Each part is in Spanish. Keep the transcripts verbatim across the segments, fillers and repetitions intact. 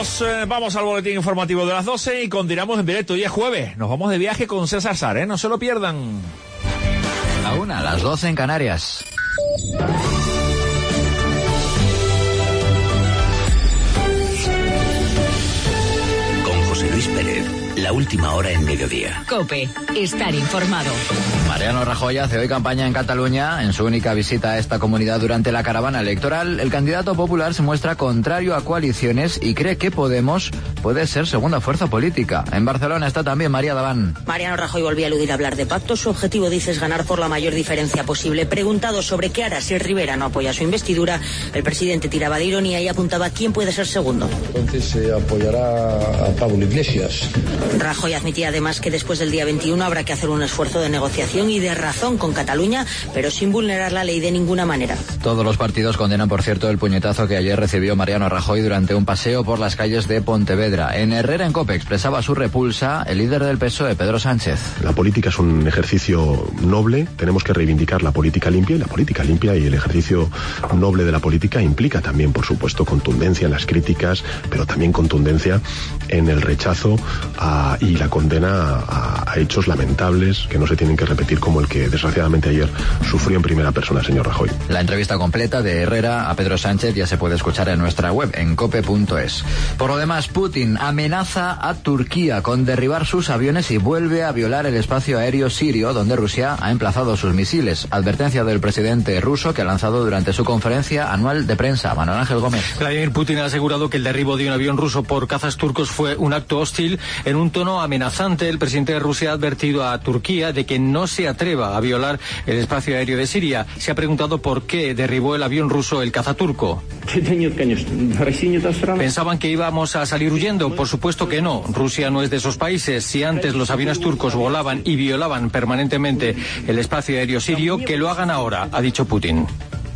Vamos, eh, vamos al boletín informativo de las doce y continuamos en directo. Hoy es jueves. Nos vamos de viaje con César Sar, ¿eh? No se lo pierdan. A una, a las doce en Canarias. Con José Luis Pérez. La última hora en mediodía. COPE. Estar informado. Mariano Rajoy hace hoy campaña en Cataluña. En su única visita a esta comunidad durante la caravana electoral, el candidato popular se muestra contrario a coaliciones y cree que Podemos puede ser segunda fuerza política. En Barcelona está también María Daván. Mariano Rajoy volvió a eludir hablar de pactos. Su objetivo, dice, es ganar por la mayor diferencia posible. Preguntado sobre qué hará si Rivera no apoya su investidura, el presidente tiraba de ironía y apuntaba quién puede ser segundo. Entonces se eh, apoyará a Pablo Iglesias. Rajoy admitía además que después del día veintiuno habrá que hacer un esfuerzo de negociación y de razón con Cataluña, pero sin vulnerar la ley de ninguna manera. Todos los partidos condenan, por cierto, el puñetazo que ayer recibió Mariano Rajoy durante un paseo por las calles de Pontevedra. En Herrera en COPE expresaba su repulsa el líder del P S O E, Pedro Sánchez. La política es un ejercicio noble, tenemos que reivindicar la política limpia, y la política limpia y el ejercicio noble de la política implica también, por supuesto, contundencia en las críticas, pero también contundencia en el rechazo a, y la condena a, a hechos lamentables que no se tienen que repetir, como el que desgraciadamente ayer sufrió en primera persona el señor Rajoy. La entrevista completa de Herrera a Pedro Sánchez ya se puede escuchar en nuestra web, en cope punto es. Por lo demás, Putin amenaza a Turquía con derribar sus aviones y vuelve a violar el espacio aéreo sirio, donde Rusia ha emplazado sus misiles. Advertencia del presidente ruso que ha lanzado durante su conferencia anual de prensa. Manuel Ángel Gómez. Vladimir Putin ha asegurado que el derribo de un avión ruso por cazas turcos fue un acto hostil. En un tono amenazante, el presidente de Rusia ha advertido a Turquía de que no se atreva a violar el espacio aéreo de Siria. Se ha preguntado por qué derribó el avión ruso el caza turco. ¿Pensaban que íbamos a salir huyendo? Por supuesto que no. Rusia no es de esos países. Si antes los aviones turcos volaban y violaban permanentemente el espacio aéreo sirio, que lo hagan ahora, ha dicho Putin.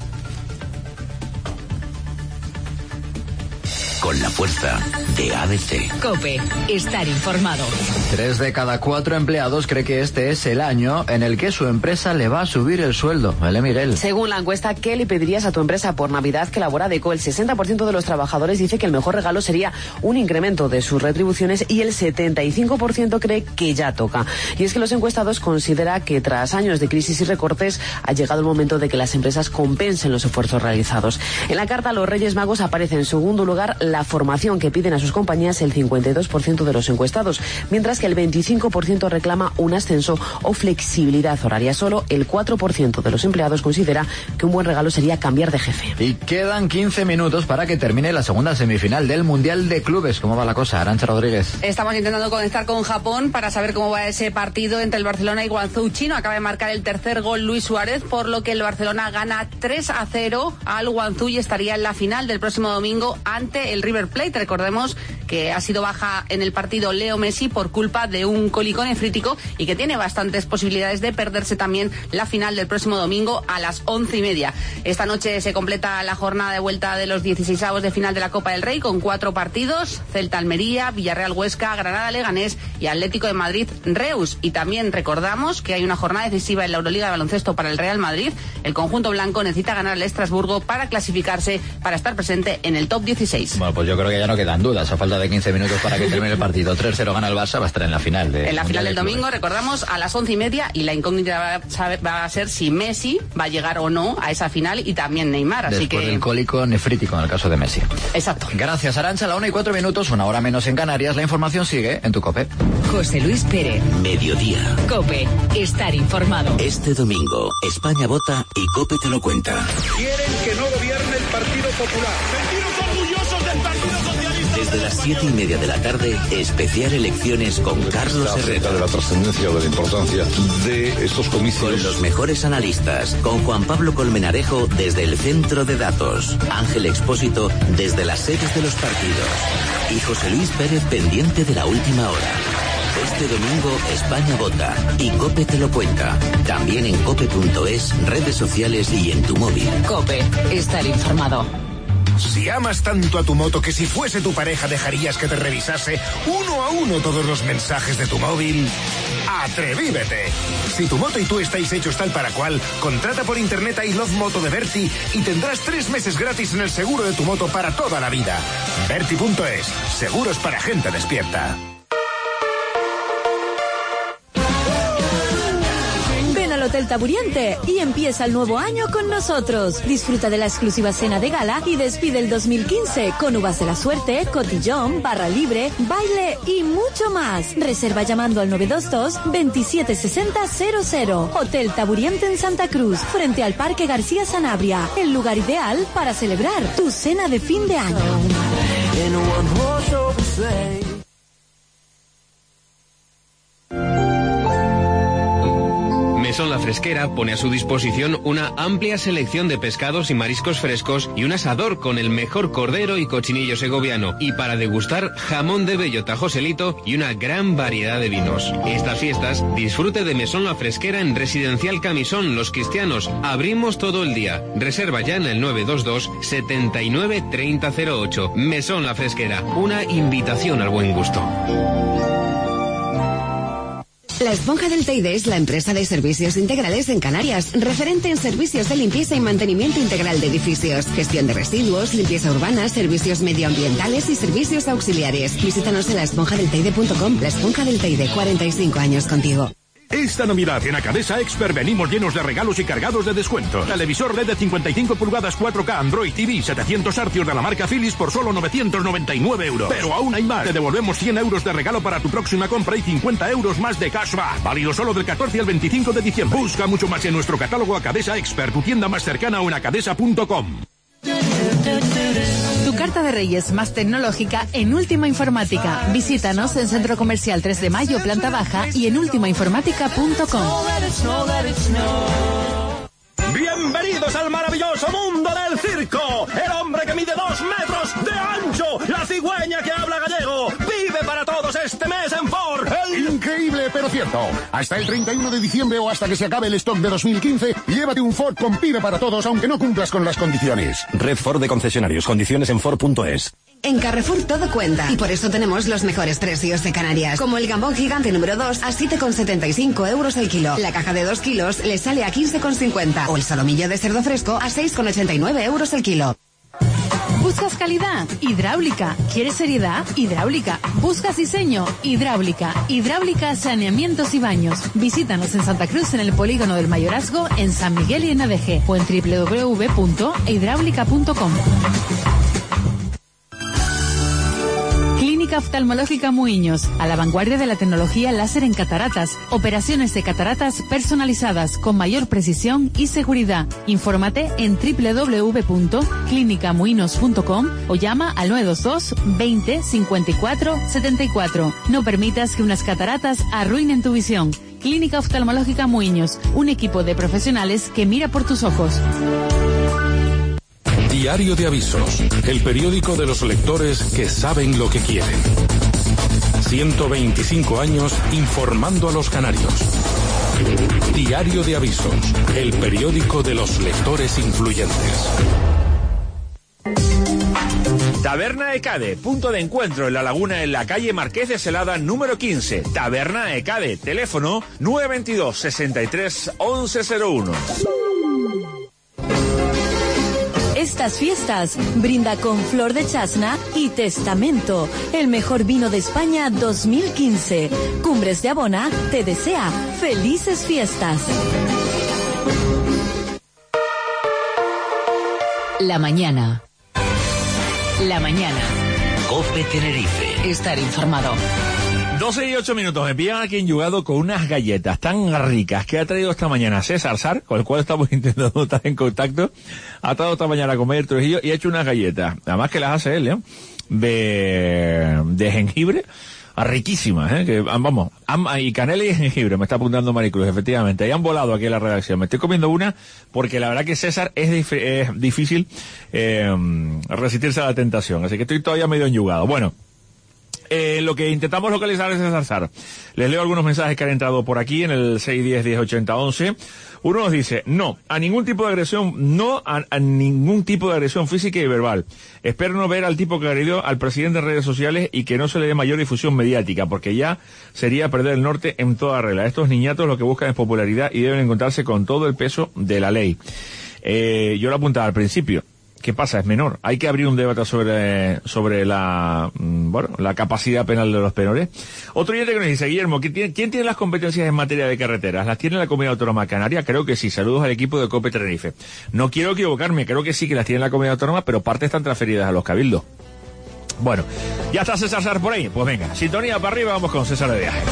Con la fuerza de A B C. COPE. Estar informado. Tres de cada cuatro empleados cree que este es el año en el que su empresa le va a subir el sueldo. Vale, Miguel. Según la encuesta, ¿qué le pedirías a tu empresa por Navidad que elabora Deco? El sesenta por ciento de los trabajadores dice que el mejor regalo sería un incremento de sus retribuciones y el setenta y cinco por ciento cree que ya toca. Y es que los encuestados consideran que tras años de crisis y recortes ha llegado el momento de que las empresas compensen los esfuerzos realizados. En la carta, los Reyes Magos aparece en segundo lugar la formación que piden a sus compañías el cincuenta y dos por ciento de los encuestados, mientras que el veinticinco por ciento reclama un ascenso o flexibilidad horaria. Solo el cuatro por ciento de los empleados considera que un buen regalo sería cambiar de jefe. Y quedan quince minutos para que termine la segunda semifinal del Mundial de Clubes. ¿Cómo va la cosa, Arantxa Rodríguez? Estamos intentando conectar con Japón para saber cómo va ese partido entre el Barcelona y Guangzhou chino. Acaba de marcar el tercer gol Luis Suárez, por lo que el Barcelona gana tres a cero al Guangzhou y estaría en la final del próximo domingo ante el River Plate. Recordemos que ha sido baja en el partido Leo Messi por culpa de un colicón nefrítico y que tiene bastantes posibilidades de perderse también la final del próximo domingo a las once y media. Esta noche se completa la jornada de vuelta de los dieciseisavos de final de la Copa del Rey con cuatro partidos: Celta Almería, Villarreal Huesca, Granada Leganés y Atlético de Madrid Reus. Y también recordamos que hay una jornada decisiva en la Euroliga de baloncesto para el Real Madrid. El conjunto blanco necesita ganar al Estrasburgo para clasificarse, para estar presente en el top dieciséis. Bueno, pues yo creo que ya no quedan dudas. A falta de quince minutos para que termine el partido. tres cero gana el Barça, va a estar en la final. De en la final del de domingo, recordamos, a las once y media, y la incógnita va a, saber, va a ser si Messi va a llegar o no a esa final, y también Neymar. Así Después que... del cólico nefrítico en el caso de Messi. Exacto. Gracias, Arantxa. A la una y cuatro minutos, una hora menos en Canarias. La información sigue en tu COPE. José Luis Pérez. Mediodía. COPE. Estar informado. Este domingo, España vota y COPE te lo cuenta. Quieren que no gobierne el Partido Popular. ¡Sentiros orgullosos del Partido Socialista! Desde las siete y media de la tarde, especial elecciones con Carlos Herrera. De la trascendencia o de la importancia de estos comicios. Con los mejores analistas, con Juan Pablo Colmenarejo desde el centro de datos, Ángel Expósito desde las sedes de los partidos y José Luis Pérez pendiente de la última hora. Este domingo España vota y COPE te lo cuenta. También en cope punto es, redes sociales y en tu móvil. COPE. Estar informado. Si amas tanto a tu moto que si fuese tu pareja dejarías que te revisase uno a uno todos los mensajes de tu móvil, ¡Atrevívete! Si tu moto y tú estáis hechos tal para cual, contrata por internet a I Love Moto de Berti y tendrás tres meses gratis en el seguro de tu moto para toda la vida. Berti punto es. Seguros para gente despierta. Hotel Taburiente y empieza el nuevo año con nosotros. Disfruta de la exclusiva cena de gala y despide el dos mil quince con uvas de la suerte, cotillón, barra libre, baile y mucho más. Reserva llamando al nueve dos dos, veintisiete sesenta cero cero. Hotel Taburiente en Santa Cruz, frente al Parque García Sanabria. El lugar ideal para celebrar tu cena de fin de año. Mesón La Fresquera pone a su disposición una amplia selección de pescados y mariscos frescos y un asador con el mejor cordero y cochinillo segoviano, y para degustar jamón de bellota Joselito y una gran variedad de vinos. Estas fiestas disfrute de Mesón La Fresquera en Residencial Camisón Los Cristianos. Abrimos todo el día. Reserva ya en el nueve dos dos, setenta y nueve, treinta cero ocho. Mesón La Fresquera, una invitación al buen gusto. La Esponja del Teide es la empresa de servicios integrales en Canarias, referente en servicios de limpieza y mantenimiento integral de edificios, gestión de residuos, limpieza urbana, servicios medioambientales y servicios auxiliares. Visítanos en la esponja del teide punto com. La Esponja del Teide, cuarenta y cinco años contigo. Esta Navidad en Acadesa Expert venimos llenos de regalos y cargados de descuentos. Televisor L E D de cincuenta y cinco pulgadas cuatro K Android T V setecientos hercios de la marca Philips por solo novecientos noventa y nueve euros. Pero aún hay más. Te devolvemos cien euros de regalo para tu próxima compra y cincuenta euros más de cashback. Válido solo del catorce al veinticinco de diciembre. Busca mucho más en nuestro catálogo Acadesa Expert, tu tienda más cercana o en acadesa punto com. Tu carta de Reyes más tecnológica en Última Informática. Visítanos en Centro Comercial tres de Mayo, planta baja, y en última informática punto com. Bienvenidos al maravilloso mundo del circo. El hombre que mide dos metros de ancho, la cigüeña que habla gallego, vive para todos este mes en Ford. El... Increíble, pero cierto. Hasta el treinta y uno de diciembre o hasta que se acabe el stock de dos mil quince, llévate un Ford con Pibe para todos, aunque no cumplas con las condiciones. Red Ford de concesionarios. Condiciones en Ford punto es. En Carrefour todo cuenta y por eso tenemos los mejores precios de Canarias, como el gambón gigante número dos a siete con setenta y cinco euros el kilo. La caja de dos kilos le sale a quince con cincuenta o el solomillo de cerdo fresco a seis con ochenta y nueve euros el kilo. ¿Buscas calidad? Hidráulica. ¿Quieres seriedad? Hidráulica. ¿Buscas diseño? Hidráulica. Hidráulica, saneamientos y baños. Visítanos en Santa Cruz, en el Polígono del Mayorazgo, en San Miguel y en Adeje, o en doble u doble u doble u punto hidráulica punto com. Clínica Oftalmológica Muiños, a la vanguardia de la tecnología láser en cataratas. Operaciones de cataratas personalizadas con mayor precisión y seguridad. Infórmate en doble u doble u doble u punto clínica muinos punto com o llama al nueve dos dos, veinte, cincuenta y cuatro, setenta y cuatro. No permitas que unas cataratas arruinen tu visión. Clínica Oftalmológica Muiños, un equipo de profesionales que mira por tus ojos. Diario de Avisos, el periódico de los lectores que saben lo que quieren. ciento veinticinco años informando a los canarios. Diario de Avisos, el periódico de los lectores influyentes. Taberna Ecade, punto de encuentro en La Laguna, en la calle Marqués de Celada número quince. Taberna Ecade, teléfono nueve veintidós, sesenta y tres, once cero uno. Estas fiestas brinda con Flor de Chasna y Testamento, el mejor vino de España dos mil quince. Cumbres de Abona te desea felices fiestas. La mañana. La mañana. COPE Tenerife. Estar informado. doce y ocho minutos. Me pillan aquí en Yugado con unas galletas tan ricas que ha traído esta mañana César Sar, con el cual estamos intentando estar en contacto. Ha traído esta mañana a comer Trujillo y ha hecho unas galletas. Además que las hace él, ¿eh? De, de jengibre. Riquísimas, ¿eh? Que, vamos, y canela y jengibre, me está apuntando Maricruz, efectivamente. Ahí han volado aquí en la redacción. Me estoy comiendo una porque la verdad que César es, dif es difícil eh, resistirse a la tentación. Así que estoy todavía medio enyugado. Bueno. Eh, lo que intentamos localizar es César Sar. Les leo algunos mensajes que han entrado por aquí en el seis diez, diez ochenta, once. Uno nos dice, no, a ningún tipo de agresión, no a, a ningún tipo de agresión física y verbal. Espero no ver al tipo que agredió al presidente en redes sociales y que no se le dé mayor difusión mediática, porque ya sería perder el norte en toda regla. Estos niñatos lo que buscan es popularidad y deben encontrarse con todo el peso de la ley. Eh, yo lo apuntaba al principio. ¿Qué pasa? Es menor. Hay que abrir un debate sobre sobre la bueno la capacidad penal de los menores. Otro oyente que nos dice, Guillermo, ¿quién tiene, ¿quién tiene las competencias en materia de carreteras? ¿Las tiene la Comunidad Autónoma Canaria? Creo que sí. Saludos al equipo de COPE Tenerife. No quiero equivocarme, creo que sí que las tiene la Comunidad Autónoma, pero parte están transferidas a los cabildos. Bueno, ya está César Sar por ahí. Pues venga, sintonía para arriba, vamos con César de viaje.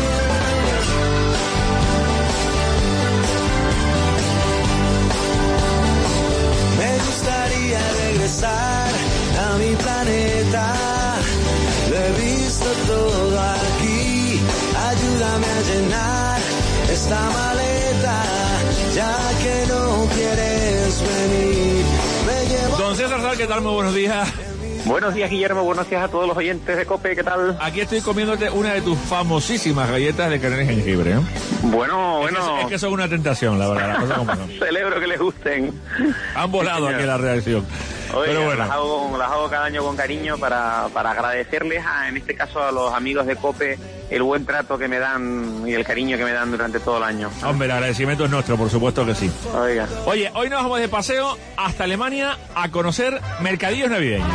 A mi planeta, lo he visto todo aquí, ayúdame a llenar esta maleta, ya que no quieres venir, me llevo... Don César Sar, ¿qué tal? Muy buenos días. Buenos días, Guillermo, buenos días a todos los oyentes de COPE, ¿qué tal? Aquí estoy comiéndote una de tus famosísimas galletas de canela y jengibre, ¿eh? Bueno, es bueno... Que, es que son una tentación, la verdad, la cosa como no. Celebro que les gusten. Han volado sí, aquí la reacción. Oye, pero bueno. las hago, las hago cada año con cariño para, para agradecerles, a, en este caso a los amigos de COPE, el buen trato que me dan y el cariño que me dan durante todo el año. Hombre, el agradecimiento es nuestro, por supuesto que sí. Oiga. Oye, hoy nos vamos de paseo hasta Alemania a conocer mercadillos navideños.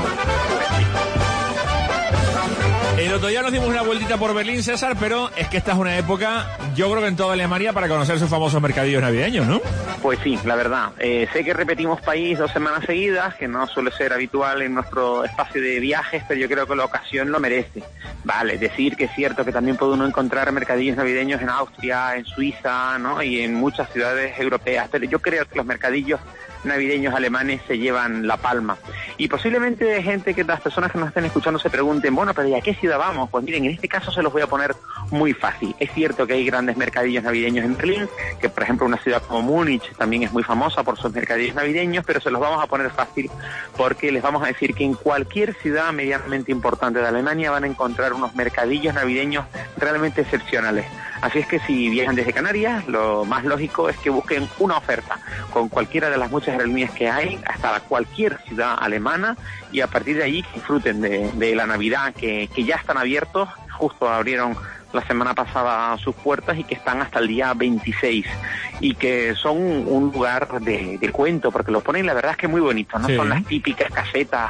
El otro día nos dimos una vueltita por Berlín, César, pero es que esta es una época, yo creo que en toda Alemania, para conocer sus famosos mercadillos navideños, ¿no? Pues sí, la verdad. Eh, sé que repetimos país dos semanas seguidas, que no suele ser habitual en nuestro espacio de viajes, pero yo creo que la ocasión lo merece. Vale, decir que es cierto que también puede uno encontrar mercadillos navideños en Austria, en Suiza, ¿no? Y en muchas ciudades europeas, pero yo creo que los mercadillos navideños alemanes se llevan la palma. Y posiblemente gente que las personas que nos estén escuchando se pregunten, bueno, pero ¿y a qué ciudad vamos? Pues miren, en este caso se los voy a poner muy fácil. Es cierto que hay grandes mercadillos navideños en Berlín, que por ejemplo una ciudad como Múnich también es muy famosa por sus mercadillos navideños, pero se los vamos a poner fácil porque les vamos a decir que en cualquier ciudad medianamente importante de Alemania van a encontrar unos mercadillos navideños realmente excepcionales. Así es que si viajan desde Canarias, lo más lógico es que busquen una oferta con cualquiera de las muchas aerolíneas que hay, hasta cualquier ciudad alemana, y a partir de ahí disfruten de, de la Navidad, que, que ya están abiertos, justo abrieron la semana pasada sus puertas y que están hasta el día veintiséis y que son un lugar de, de cuento, porque lo ponen, la verdad es que muy bonito, no sí. Son las típicas casetas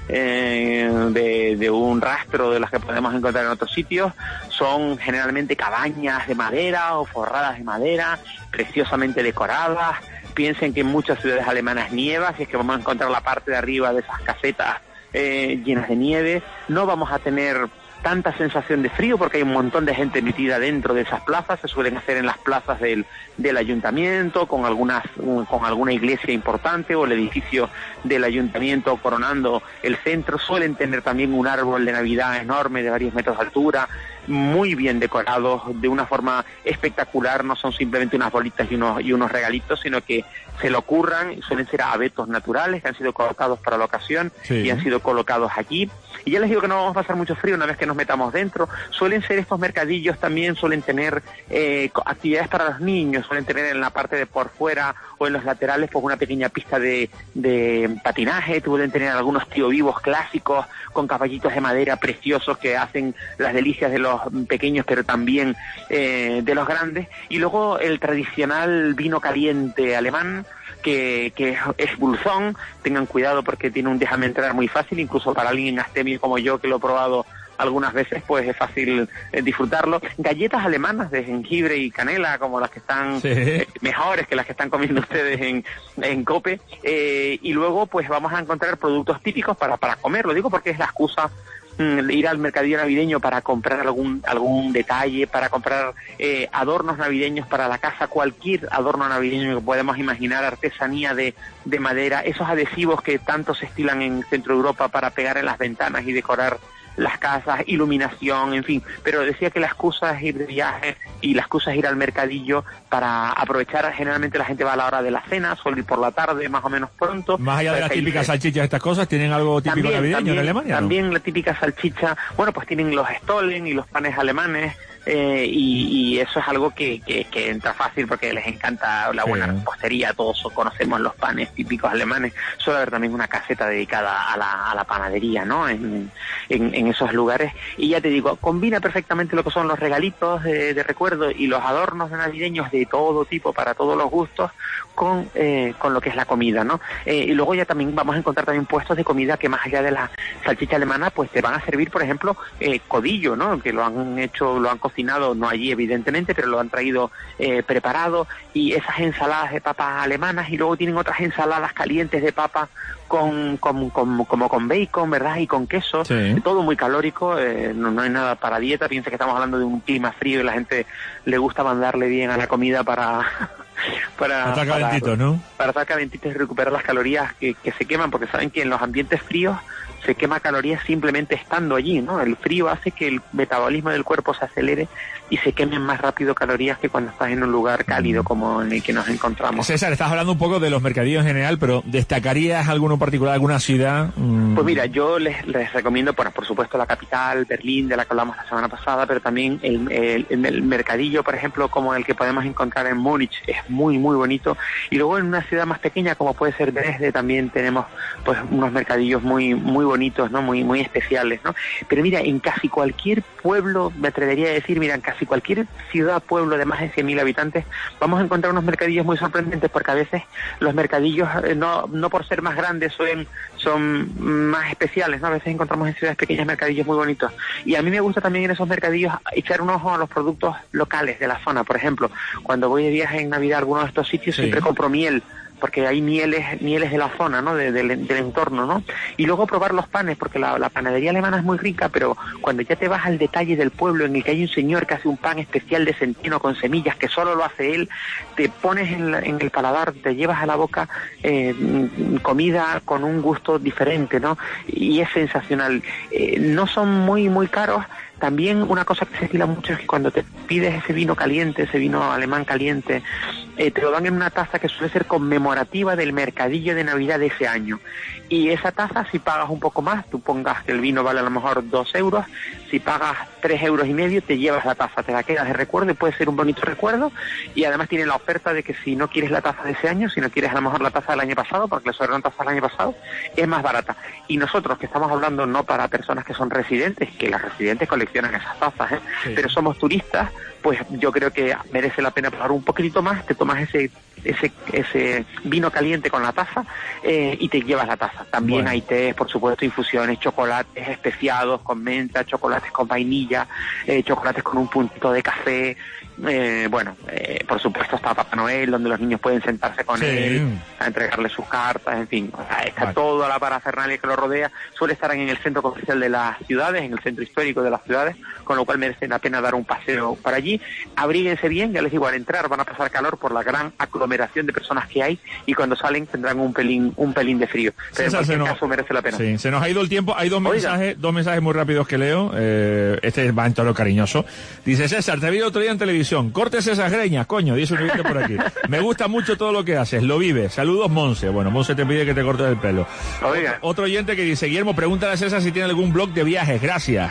eh, de, de un rastro de las que podemos encontrar en otros sitios, son generalmente cabañas de madera o forradas de madera, preciosamente decoradas. Piensen que en muchas ciudades alemanas nieva, así es que vamos a encontrar la parte de arriba de esas casetas eh, llenas de nieve. No vamos a tener tanta sensación de frío porque hay un montón de gente metida dentro de esas plazas. Se suelen hacer en las plazas del, del ayuntamiento, con algunas con alguna iglesia importante o el edificio del ayuntamiento coronando el centro. Suelen tener también un árbol de Navidad enorme de varios metros de altura, muy bien decorados de una forma espectacular. No son simplemente unas bolitas y unos, y unos regalitos, sino que se lo curran. Suelen ser abetos naturales que han sido colocados para la ocasión, sí. Y han sido colocados aquí. Y ya les digo que no vamos a pasar mucho frío una vez que nos metamos dentro. Suelen ser estos mercadillos también, suelen tener eh, actividades para los niños, suelen tener en la parte de por fuera o en los laterales pues una pequeña pista de, de patinaje, suelen tener algunos tío vivos clásicos con caballitos de madera preciosos que hacen las delicias de los pequeños pero también eh, de los grandes. Y luego el tradicional vino caliente alemán, que, que es Bulzón. Tengan cuidado porque tiene un déjame entrar muy fácil, incluso para alguien astemio como yo que lo he probado algunas veces, pues es fácil eh, disfrutarlo. Galletas alemanas de jengibre y canela, como las que están sí. eh, mejores que las que están comiendo ustedes en, en COPE. Eh, y luego pues vamos a encontrar productos típicos para, para comer. Lo digo porque es la excusa ir al mercadillo navideño para comprar algún algún detalle, para comprar eh, adornos navideños para la casa, cualquier adorno navideño que podemos imaginar, artesanía de, de madera, esos adhesivos que tanto se estilan en Centro Europa para pegar en las ventanas y decorar las casas, iluminación, en fin. Pero decía que la excusa es ir de viaje y la excusa es ir al mercadillo para aprovechar. Generalmente la gente va a la hora de la cena, suele ir por la tarde, más o menos pronto. Más allá de las típicas salchichas, estas cosas, ¿tienen algo típico también, navideño también, en Alemania? También ¿no? la típica salchicha. Bueno, pues tienen los Stollen y los panes alemanes. Eh, y, y eso es algo que, que, que entra fácil porque les encanta la buena sí. repostería. Todos conocemos los panes típicos alemanes. Suele haber también una caseta dedicada a la, a la panadería, ¿no? En, en, en esos lugares. Y ya te digo, combina perfectamente lo que son los regalitos de, de recuerdo y los adornos navideños de todo tipo, para todos los gustos, con, eh, con lo que es la comida, ¿no? Eh, y luego ya también vamos a encontrar también puestos de comida que más allá de la salchicha alemana, pues te van a servir, por ejemplo, eh, codillo, ¿no? Que lo han hecho, lo han cocinado, no allí evidentemente, pero lo han traído eh, preparado, y esas ensaladas de papas alemanas, y luego tienen otras ensaladas calientes de papa con, con, con como con bacon, ¿verdad? Y con queso, sí. Todo muy calórico, eh, no, no hay nada para dieta. Piensa que estamos hablando de un clima frío y la gente le gusta mandarle bien a la comida para... para estar calentito, ¿no? Para estar calentito y recuperar las calorías que, que se queman, porque saben que en los ambientes fríos se quema calorías simplemente estando allí, ¿no? El frío hace que el metabolismo del cuerpo se acelere y se quemen más rápido calorías que cuando estás en un lugar cálido como en el que nos encontramos. César, estás hablando un poco de los mercadillos en general, pero ¿destacarías alguno en particular, alguna ciudad? Mm. Pues mira, yo les, les recomiendo, bueno, por supuesto la capital, Berlín, de la que hablamos la semana pasada, pero también el, el, el mercadillo, por ejemplo, como el que podemos encontrar en Múnich, es muy, muy bonito. Y luego en una ciudad más pequeña, como puede ser Dresde, también tenemos pues unos mercadillos muy, muy bonitos, ¿no? Muy, muy especiales, ¿no? Pero mira, en casi cualquier pueblo, me atrevería a decir, mira, en casi cualquier ciudad, pueblo de más de cien mil habitantes, vamos a encontrar unos mercadillos muy sorprendentes, porque a veces los mercadillos, eh, no, no por ser más grandes, son, son más especiales, ¿no? A veces encontramos en ciudades pequeñas mercadillos muy bonitos. Y a mí me gusta también en esos mercadillos echar un ojo a los productos locales de la zona. Por ejemplo, cuando voy de viaje en Navidad a alguno de estos sitios, sí. siempre compro miel, porque hay mieles mieles de la zona, ¿no? De, de, del entorno, ¿no? Y luego probar los panes, porque la, la panadería alemana es muy rica, pero cuando ya te vas al detalle del pueblo en el que hay un señor que hace un pan especial de centeno con semillas, que solo lo hace él, te pones en, la, en el paladar, te llevas a la boca eh, comida con un gusto diferente, ¿no? Y es sensacional. Eh, no son muy, muy caros. También una cosa que se estila mucho es que cuando te pides ese vino caliente, ese vino alemán caliente, eh, te lo dan en una taza que suele ser conmemorativa del mercadillo de Navidad de ese año. Y esa taza, si pagas un poco más, tú pongas que el vino vale a lo mejor dos euros, si pagas tres euros y medio, te llevas la taza, te la quedas de recuerdo y puede ser un bonito recuerdo. Y además tiene la oferta de que si no quieres la taza de ese año, si no quieres a lo mejor la taza del año pasado, porque le sobraron tazas del año pasado, es más barata. Y nosotros, que estamos hablando no para personas que son residentes, que las residentes coleccionan esas tazas, ¿eh? Sí. Pero somos turistas, pues yo creo que merece la pena pagar un poquitito más, te tomas ese ese ese vino caliente con la taza eh, y te llevas la taza. También bueno. Hay té, por supuesto, infusiones, chocolates especiados con menta, chocolates con vainilla, eh, chocolates con un puntito de café. Eh, bueno, eh, por supuesto está Papá Noel, donde los niños pueden sentarse con sí. él, a entregarle sus cartas, en fin, o sea, está vale. Toda la parafernalia que lo rodea. Suele estar en el centro comercial de las ciudades, en el centro histórico de las ciudades, con lo cual merece la pena dar un paseo para allí. Abríguense bien, ya les digo, al entrar van a pasar calor por la gran aglomeración de personas que hay, y cuando salen tendrán un pelín un pelín de frío. Pero César, en cualquier caso nos, merece la pena. Sí, se nos ha ido el tiempo. Hay dos mensajes, dos mensajes muy rápidos que leo. Eh, este va en tono cariñoso. Dice: César, te vi otro día en televisión. Cortes esas greñas, coño, dice un oyente por aquí. Me gusta mucho todo lo que haces, lo vives. Saludos, Monse. Bueno, Monse te pide que te cortes el pelo. Oiga. Otro oyente que dice: Guillermo, pregúntale a César si tiene algún blog de viajes. Gracias.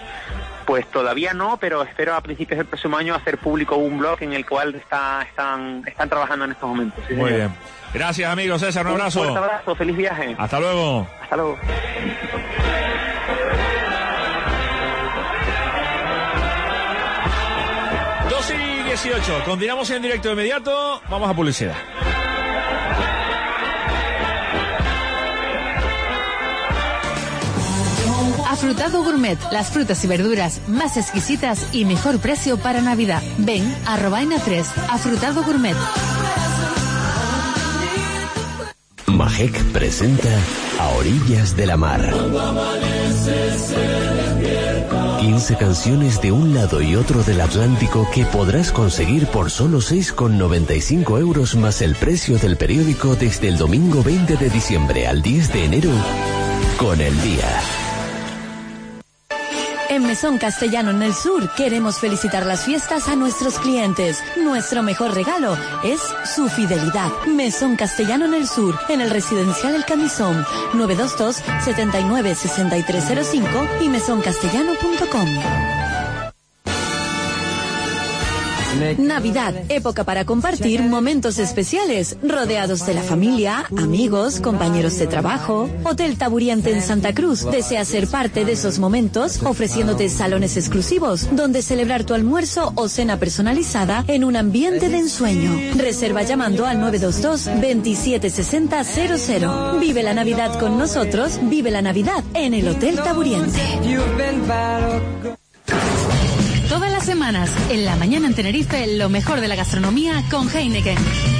Pues todavía no, pero espero a principios del próximo año hacer público un blog en el cual está, están, están trabajando en estos momentos. ¿Sí, muy señor? bien. Gracias, amigo César, un, un abrazo. Un abrazo, feliz viaje. Hasta luego. Hasta luego. dos y dieciocho, continuamos en directo de inmediato, vamos a publicidad. Afrutado Gourmet, las frutas y verduras más exquisitas y mejor precio para Navidad. Ven a Robaina tres, Afrutado Gourmet. Majek presenta A Orillas de la Mar. quince canciones de un lado y otro del Atlántico que podrás conseguir por solo seis con noventa y cinco euros más el precio del periódico desde el domingo veinte de diciembre al diez de enero con El Día. En Mesón Castellano en el Sur queremos felicitar las fiestas a nuestros clientes. Nuestro mejor regalo es su fidelidad. Mesón Castellano en el Sur, en el Residencial El Camisón, nueve dos dos, setenta y nueve, sesenta y tres cero cinco y mesón castellano punto com. Navidad, época para compartir momentos especiales, rodeados de la familia, amigos, compañeros de trabajo. Hotel Taburiente en Santa Cruz desea ser parte de esos momentos, ofreciéndote salones exclusivos, donde celebrar tu almuerzo o cena personalizada en un ambiente de ensueño. Reserva llamando al nueve dos dos, veintisiete sesenta cero cero. Vive la Navidad con nosotros, vive la Navidad en el Hotel Taburiente. Todas las semanas, en La Mañana en Tenerife, lo mejor de la gastronomía con Heineken.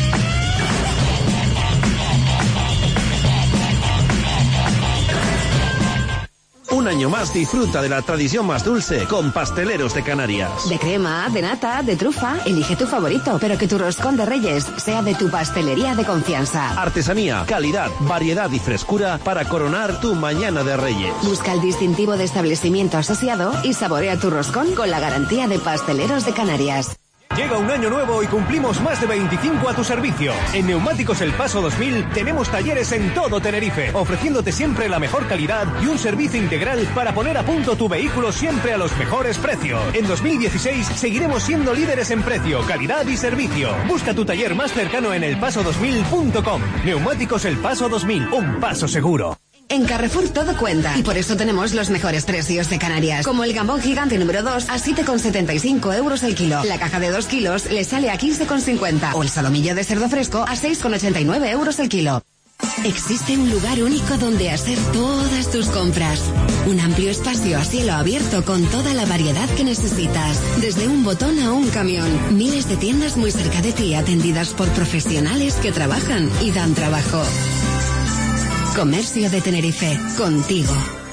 Un año más disfruta de la tradición más dulce con Pasteleros de Canarias. De crema, de nata, de trufa, elige tu favorito, pero que tu roscón de Reyes sea de tu pastelería de confianza. Artesanía, calidad, variedad y frescura para coronar tu mañana de Reyes. Busca el distintivo de establecimiento asociado y saborea tu roscón con la garantía de Pasteleros de Canarias. Llega un año nuevo y cumplimos más de veinticinco a tu servicio. En Neumáticos El Paso dos mil tenemos talleres en todo Tenerife, ofreciéndote siempre la mejor calidad y un servicio integral para poner a punto tu vehículo siempre a los mejores precios. En dos mil dieciséis seguiremos siendo líderes en precio, calidad y servicio. Busca tu taller más cercano en el paso dos mil punto com. Neumáticos El Paso dos mil, un paso seguro. En Carrefour todo cuenta y por eso tenemos los mejores precios de Canarias, como el gambón gigante número dos a siete con setenta y cinco euros el kilo. La caja de dos kilos le sale a quince con cincuenta o el solomillo de cerdo fresco a seis con ochenta y nueve euros el kilo. Existe un lugar único donde hacer todas tus compras. Un amplio espacio a cielo abierto con toda la variedad que necesitas. Desde un botón a un camión. Miles de tiendas muy cerca de ti atendidas por profesionales que trabajan y dan trabajo. Comercio de Tenerife, contigo.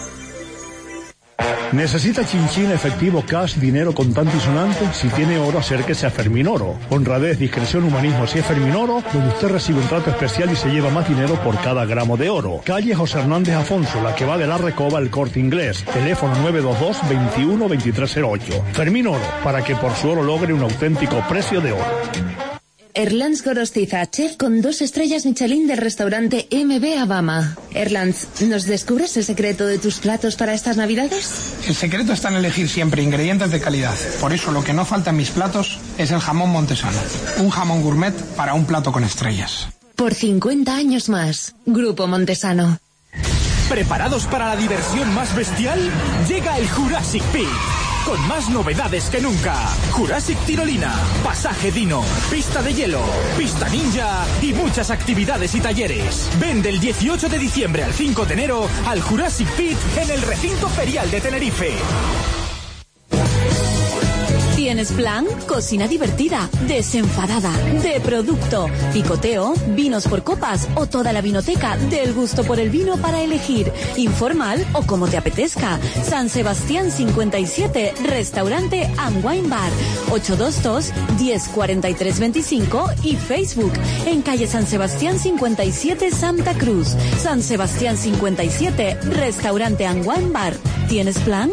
¿Necesita chinchín, efectivo, cash, dinero contante y sonante? Si tiene oro, acérquese a Fermín Oro. Honradez, discreción, humanismo. Si es Fermín Oro, donde usted recibe un trato especial y se lleva más dinero por cada gramo de oro. Calle José Hernández Afonso, la que va de la Recoba al Corte Inglés. Teléfono nueve dos dos, veintiuno, veintitrés cero ocho. Fermín Oro, para que por su oro logre un auténtico precio de oro. Erlands Gorostiza, chef con dos estrellas Michelin del restaurante M B Abama. Erlands, ¿nos descubres el secreto de tus platos para estas navidades? El secreto está en elegir siempre ingredientes de calidad. Por eso lo que no falta en mis platos es el jamón montesano. Un jamón gourmet para un plato con estrellas. Por cincuenta años más, Grupo Montesano. ¿Preparados para la diversión más bestial? Llega el Jurassic Peak. Con más novedades que nunca. Jurassic Tirolina, Pasaje Dino, Pista de Hielo, Pista Ninja y muchas actividades y talleres. Ven del dieciocho de diciembre al cinco de enero al Jurassic Pit en el recinto ferial de Tenerife. ¿Tienes plan? Cocina divertida, desenfadada, de producto, picoteo, vinos por copas o toda la vinoteca del gusto por el vino para elegir, informal o como te apetezca. San Sebastián cincuenta y siete, Restaurante and Wine Bar, ocho dos dos, diez cuarenta y tres veinticinco y Facebook en calle San Sebastián cincuenta y siete, Santa Cruz. San Sebastián cincuenta y siete, Restaurante and Wine Bar. ¿Tienes plan?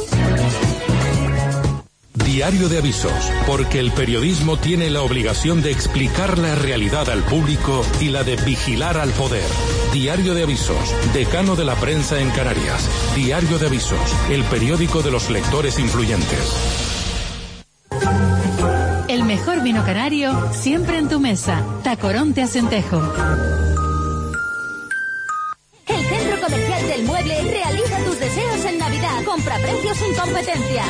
Diario de Avisos, porque el periodismo tiene la obligación de explicar la realidad al público y la de vigilar al poder. Diario de Avisos, decano de la prensa en Canarias. Diario de Avisos, el periódico de los lectores influyentes. El mejor vino canario siempre en tu mesa. Tacoronte Acentejo. El Centro Comercial del Mueble realiza tus deseos en Navidad. Compra precios sin competencia.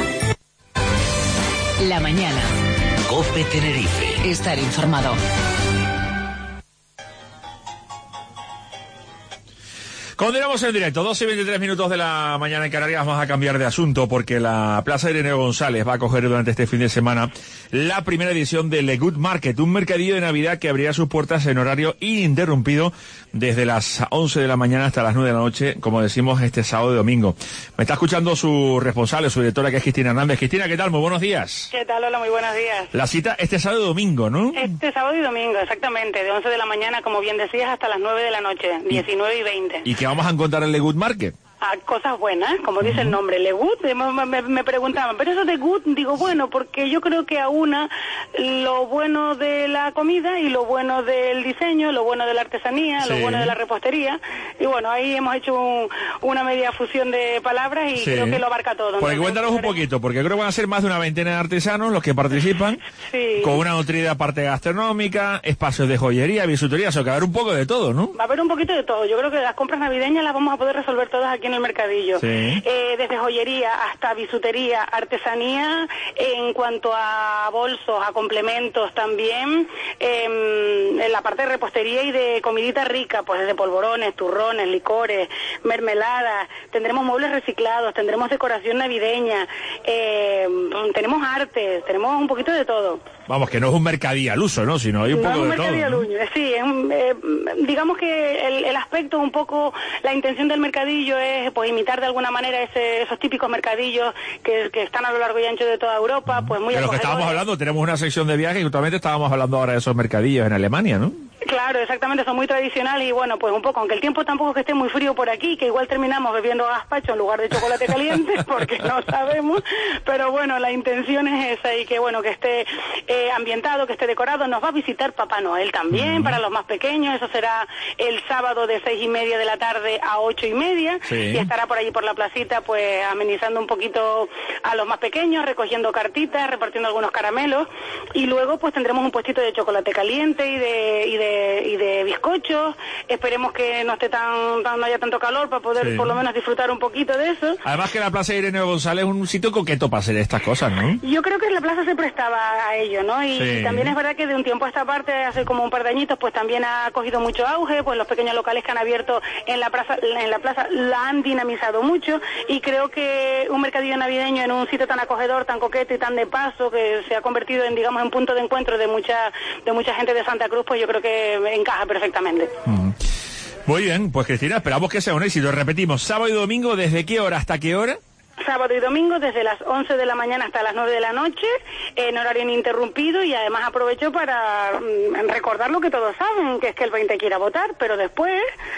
La mañana. COPE Tenerife. Estar informado. Continuamos en directo, doce y veintitrés minutos de la mañana en Canarias. Vamos a cambiar de asunto porque la Plaza Ireneo González va a acoger durante este fin de semana la primera edición de Le Good Market, un mercadillo de Navidad que abrirá sus puertas en horario ininterrumpido desde las once de la mañana hasta las nueve de la noche, como decimos, este sábado y domingo. Me está escuchando su responsable, su directora, que es Cristina Hernández. Cristina, ¿qué tal? Muy buenos días. ¿Qué tal? Hola, muy buenos días. La cita este sábado y domingo, ¿no? Este sábado y domingo, exactamente, de once de la mañana, como bien decías, hasta las nueve de la noche, diecinueve y veinte. ¿Y qué vamos a encontrar en Le Good Market? a cosas buenas, como dice el nombre, Le Gut. Me, me, me preguntaban, pero eso de Gut, digo, bueno, porque yo creo que aúna lo bueno de la comida y lo bueno del diseño, lo bueno de la artesanía, sí. lo bueno de la repostería, y bueno, ahí hemos hecho un, una media fusión de palabras y sí. creo que lo abarca todo. Pues cuéntanos un poquito, porque creo que van a ser más de una veintena de artesanos los que participan, sí. con una nutrida parte gastronómica, espacios de joyería, bisutería, o sea, que va a haber un poco de todo, ¿no? Va a haber un poquito de todo. Yo creo que las compras navideñas las vamos a poder resolver todas aquí en el mercadillo. Sí. Eh, desde joyería hasta bisutería, artesanía, en cuanto a bolsos, a complementos también, eh, en la parte de repostería y de comidita rica, pues desde polvorones, turrones, licores, mermeladas, tendremos muebles reciclados, tendremos decoración navideña, eh, tenemos arte, tenemos un poquito de todo. Vamos, que no es un mercadillo al uso, ¿no? Sino hay un no poco es un de todo. Al uso. Sí, es un, eh, digamos que el, el aspecto un poco, la intención del mercadillo es pues imitar de alguna manera ese, esos típicos mercadillos que, que están a lo largo y ancho de toda Europa, pues muy de lo que estábamos hablando, tenemos una sección de viajes y justamente estábamos hablando ahora de esos mercadillos en Alemania, ¿no? Claro, exactamente, son muy tradicionales y bueno, pues un poco, aunque el tiempo tampoco que esté muy frío por aquí, que igual terminamos bebiendo gazpacho en lugar de chocolate caliente, porque no sabemos, pero bueno, la intención es esa y que bueno, que esté eh, ambientado, que esté decorado. Nos va a visitar Papá Noel también, mm. para los más pequeños, eso será el sábado de seis y media de la tarde a ocho y media, sí. y estará por allí por la placita, pues amenizando un poquito a los más pequeños, recogiendo cartitas, repartiendo algunos caramelos, y luego pues tendremos un puestito de chocolate caliente y de, y de y de bizcochos. Esperemos que no esté tan, tan no haya tanto calor para poder sí. por lo menos disfrutar un poquito de eso. Además que la Plaza Ireneo González es un sitio coqueto para hacer estas cosas, ¿no? Yo creo que la plaza se prestaba a ello, ¿no? Y sí. también es verdad que de un tiempo a esta parte, hace como un par de añitos, pues también ha cogido mucho auge, pues los pequeños locales que han abierto en la plaza, en la plaza la han dinamizado mucho, y creo que un mercadillo navideño en un sitio tan acogedor, tan coqueto y tan de paso, que se ha convertido en, digamos, en punto de encuentro de mucha, de mucha gente de Santa Cruz, pues yo creo que encaja perfectamente. Mm. Muy bien, pues Cristina, esperamos que sea un éxito. Repetimos, sábado y domingo, ¿desde qué hora hasta qué hora? Sábado y domingo desde las once de la mañana hasta las nueve de la noche, en horario ininterrumpido, y además aprovecho para mm, recordar lo que todos saben, que es que el veinte quiera votar, pero después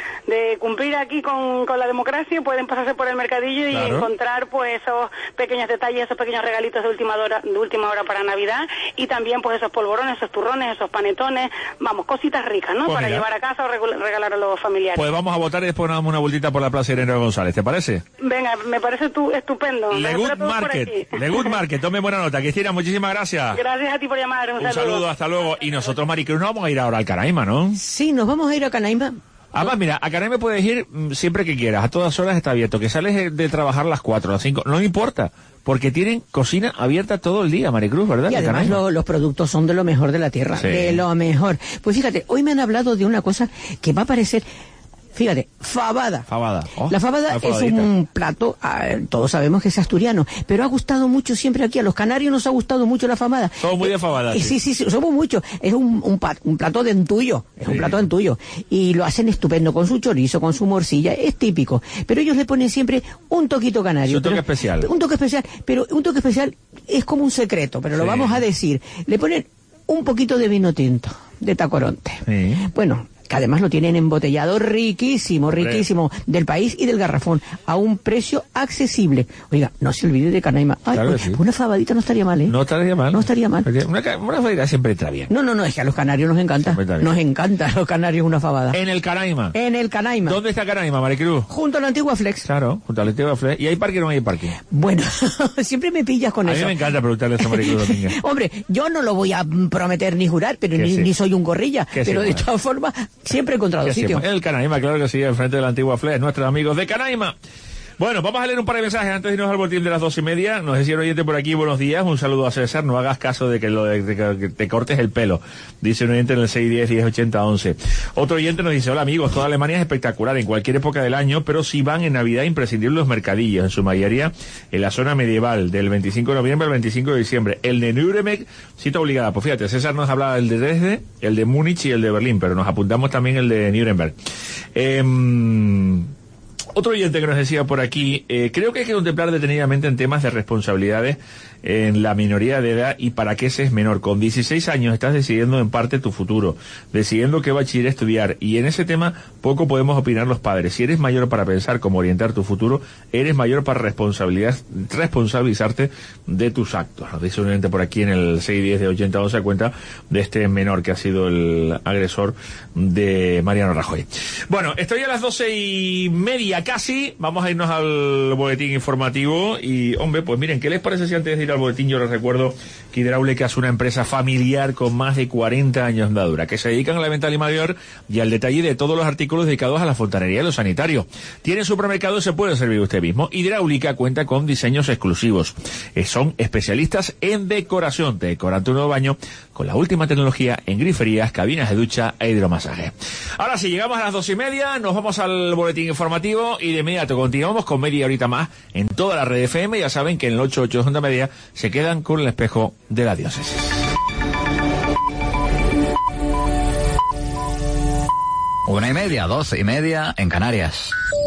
de cumplir aquí con, con la democracia pueden pasarse por el mercadillo y claro. encontrar pues esos pequeños detalles, esos pequeños regalitos de última hora, de última hora para Navidad, y también pues esos polvorones, esos turrones, esos panetones, vamos, cositas ricas, ¿no? Pues para mira. llevar a casa o regalar a los familiares. Pues vamos a votar y después nos damos una vueltita por la Plaza Ireneo González, ¿te parece? Venga, me parece tú estupendo. Le Gut Market, Le Gut Market, tome buena nota. Cristina, muchísimas gracias. Gracias a ti por llamar, un, un saludo. saludo, hasta luego. Y nosotros, Maricruz, nos vamos a ir ahora al Canaima, ¿no? Sí, nos vamos a ir a Canaima. Además, mira, a Canaima puedes ir mm, siempre que quieras, a todas horas está abierto, que sales de, de trabajar a las cuatro, a las cinco, no importa, porque tienen cocina abierta todo el día, Maricruz, ¿verdad? Y además lo, los productos son de lo mejor de la tierra, sí. de lo mejor. Pues fíjate, hoy me han hablado de una cosa que va a parecer... Fíjate, fabada. Fabada. Oh, la fabada es un plato, eh, todos sabemos que es asturiano, pero ha gustado mucho siempre aquí. A los canarios nos ha gustado mucho la fabada. Somos muy de fabada. Eh, sí, sí, sí, somos muchos. Es un, un, un plato de entullo, es sí. un plato de entullo. Y lo hacen estupendo con su chorizo, con su morcilla, es típico. Pero ellos le ponen siempre un toquito canario. Un toque pero, especial. Un toque especial, pero un toque especial es como un secreto, pero sí. lo vamos a decir. Le ponen un poquito de vino tinto, de Tacoronte. Sí. Bueno, que además lo tienen embotellado riquísimo, riquísimo, Hombre. del país y del garrafón, a un precio accesible. Oiga, no se olvide de Canaima. Ay, claro pues, sí. Una fabadita no estaría mal, ¿eh? No estaría mal. No estaría mal. Una, una fabadita siempre está bien. No, no, no, es que a los canarios nos encanta. Nos encanta a los canarios una fabada. En el Canaima. En el Canaima. ¿Dónde está Canaima, Maricruz? Junto a la antigua Flex. Claro, junto a la antigua Flex. ¿Y hay parque o no hay parque? Bueno, siempre me pillas con a eso. A mí me encanta preguntarle a Maricruz Domínguez. Hombre, yo no lo voy a prometer ni jurar, pero ni, sí. ni soy un gorrilla. Pero sí, de bueno. todas formas, siempre he encontrado sitio. El Canaima, claro que sí, enfrente de la antigua Flex, nuestros amigos de Canaima. Bueno, vamos a leer un par de mensajes antes de irnos al boletín de las dos y media. Nos decía un oyente por aquí, buenos días, un saludo a César, no hagas caso de que, lo de, de que te cortes el pelo, dice un oyente en el seis diez, diez ochenta, once. Otro oyente nos dice, hola amigos, toda Alemania es espectacular en cualquier época del año, pero si van en Navidad imprescindibles los mercadillos, en su mayoría en la zona medieval, del veinticinco de noviembre al veinticinco de diciembre. El de Nuremberg, cita obligada. Pues fíjate, César nos hablaba del de Dresde, el de Múnich y el de Berlín, pero nos apuntamos también el de Nuremberg. Eh... Otro oyente que nos decía por aquí, eh, creo que hay que contemplar detenidamente en temas de responsabilidades en la minoría de edad y para qué se es menor. Con dieciséis años estás decidiendo en parte tu futuro, decidiendo qué bachiller estudiar, y en ese tema poco podemos opinar los padres. Si eres mayor para pensar cómo orientar tu futuro, eres mayor para responsabilidad, responsabilizarte de tus actos. Nos dice un oyente por aquí en el seis diez de ochenta once a cuenta de este menor que ha sido el agresor de Mariano Rajoy. Bueno, estoy a las doce y media casi, vamos a irnos al boletín informativo y, hombre, pues miren, ¿qué les parece si antes de ir al boletín yo les recuerdo que Hidráulica es una empresa familiar con más de cuarenta años de andadura, que se dedican a la venta mayor y al detalle de todos los artículos dedicados a la fontanería y lo sanitario. Tiene supermercado y se puede servir usted mismo. Hidráulica cuenta con diseños exclusivos. Eh, son especialistas en decoración. Te decoran tu nuevo baño con la última tecnología en griferías, cabinas de ducha e hidromasaje. Ahora sí, llegamos a las dos y media, nos vamos al boletín informativo y de inmediato continuamos con media horita más en toda la red F M. Ya saben que en el ochenta y ocho de Onda Media se quedan con el espejo de la diócesis. Una y media, doce y media en Canarias.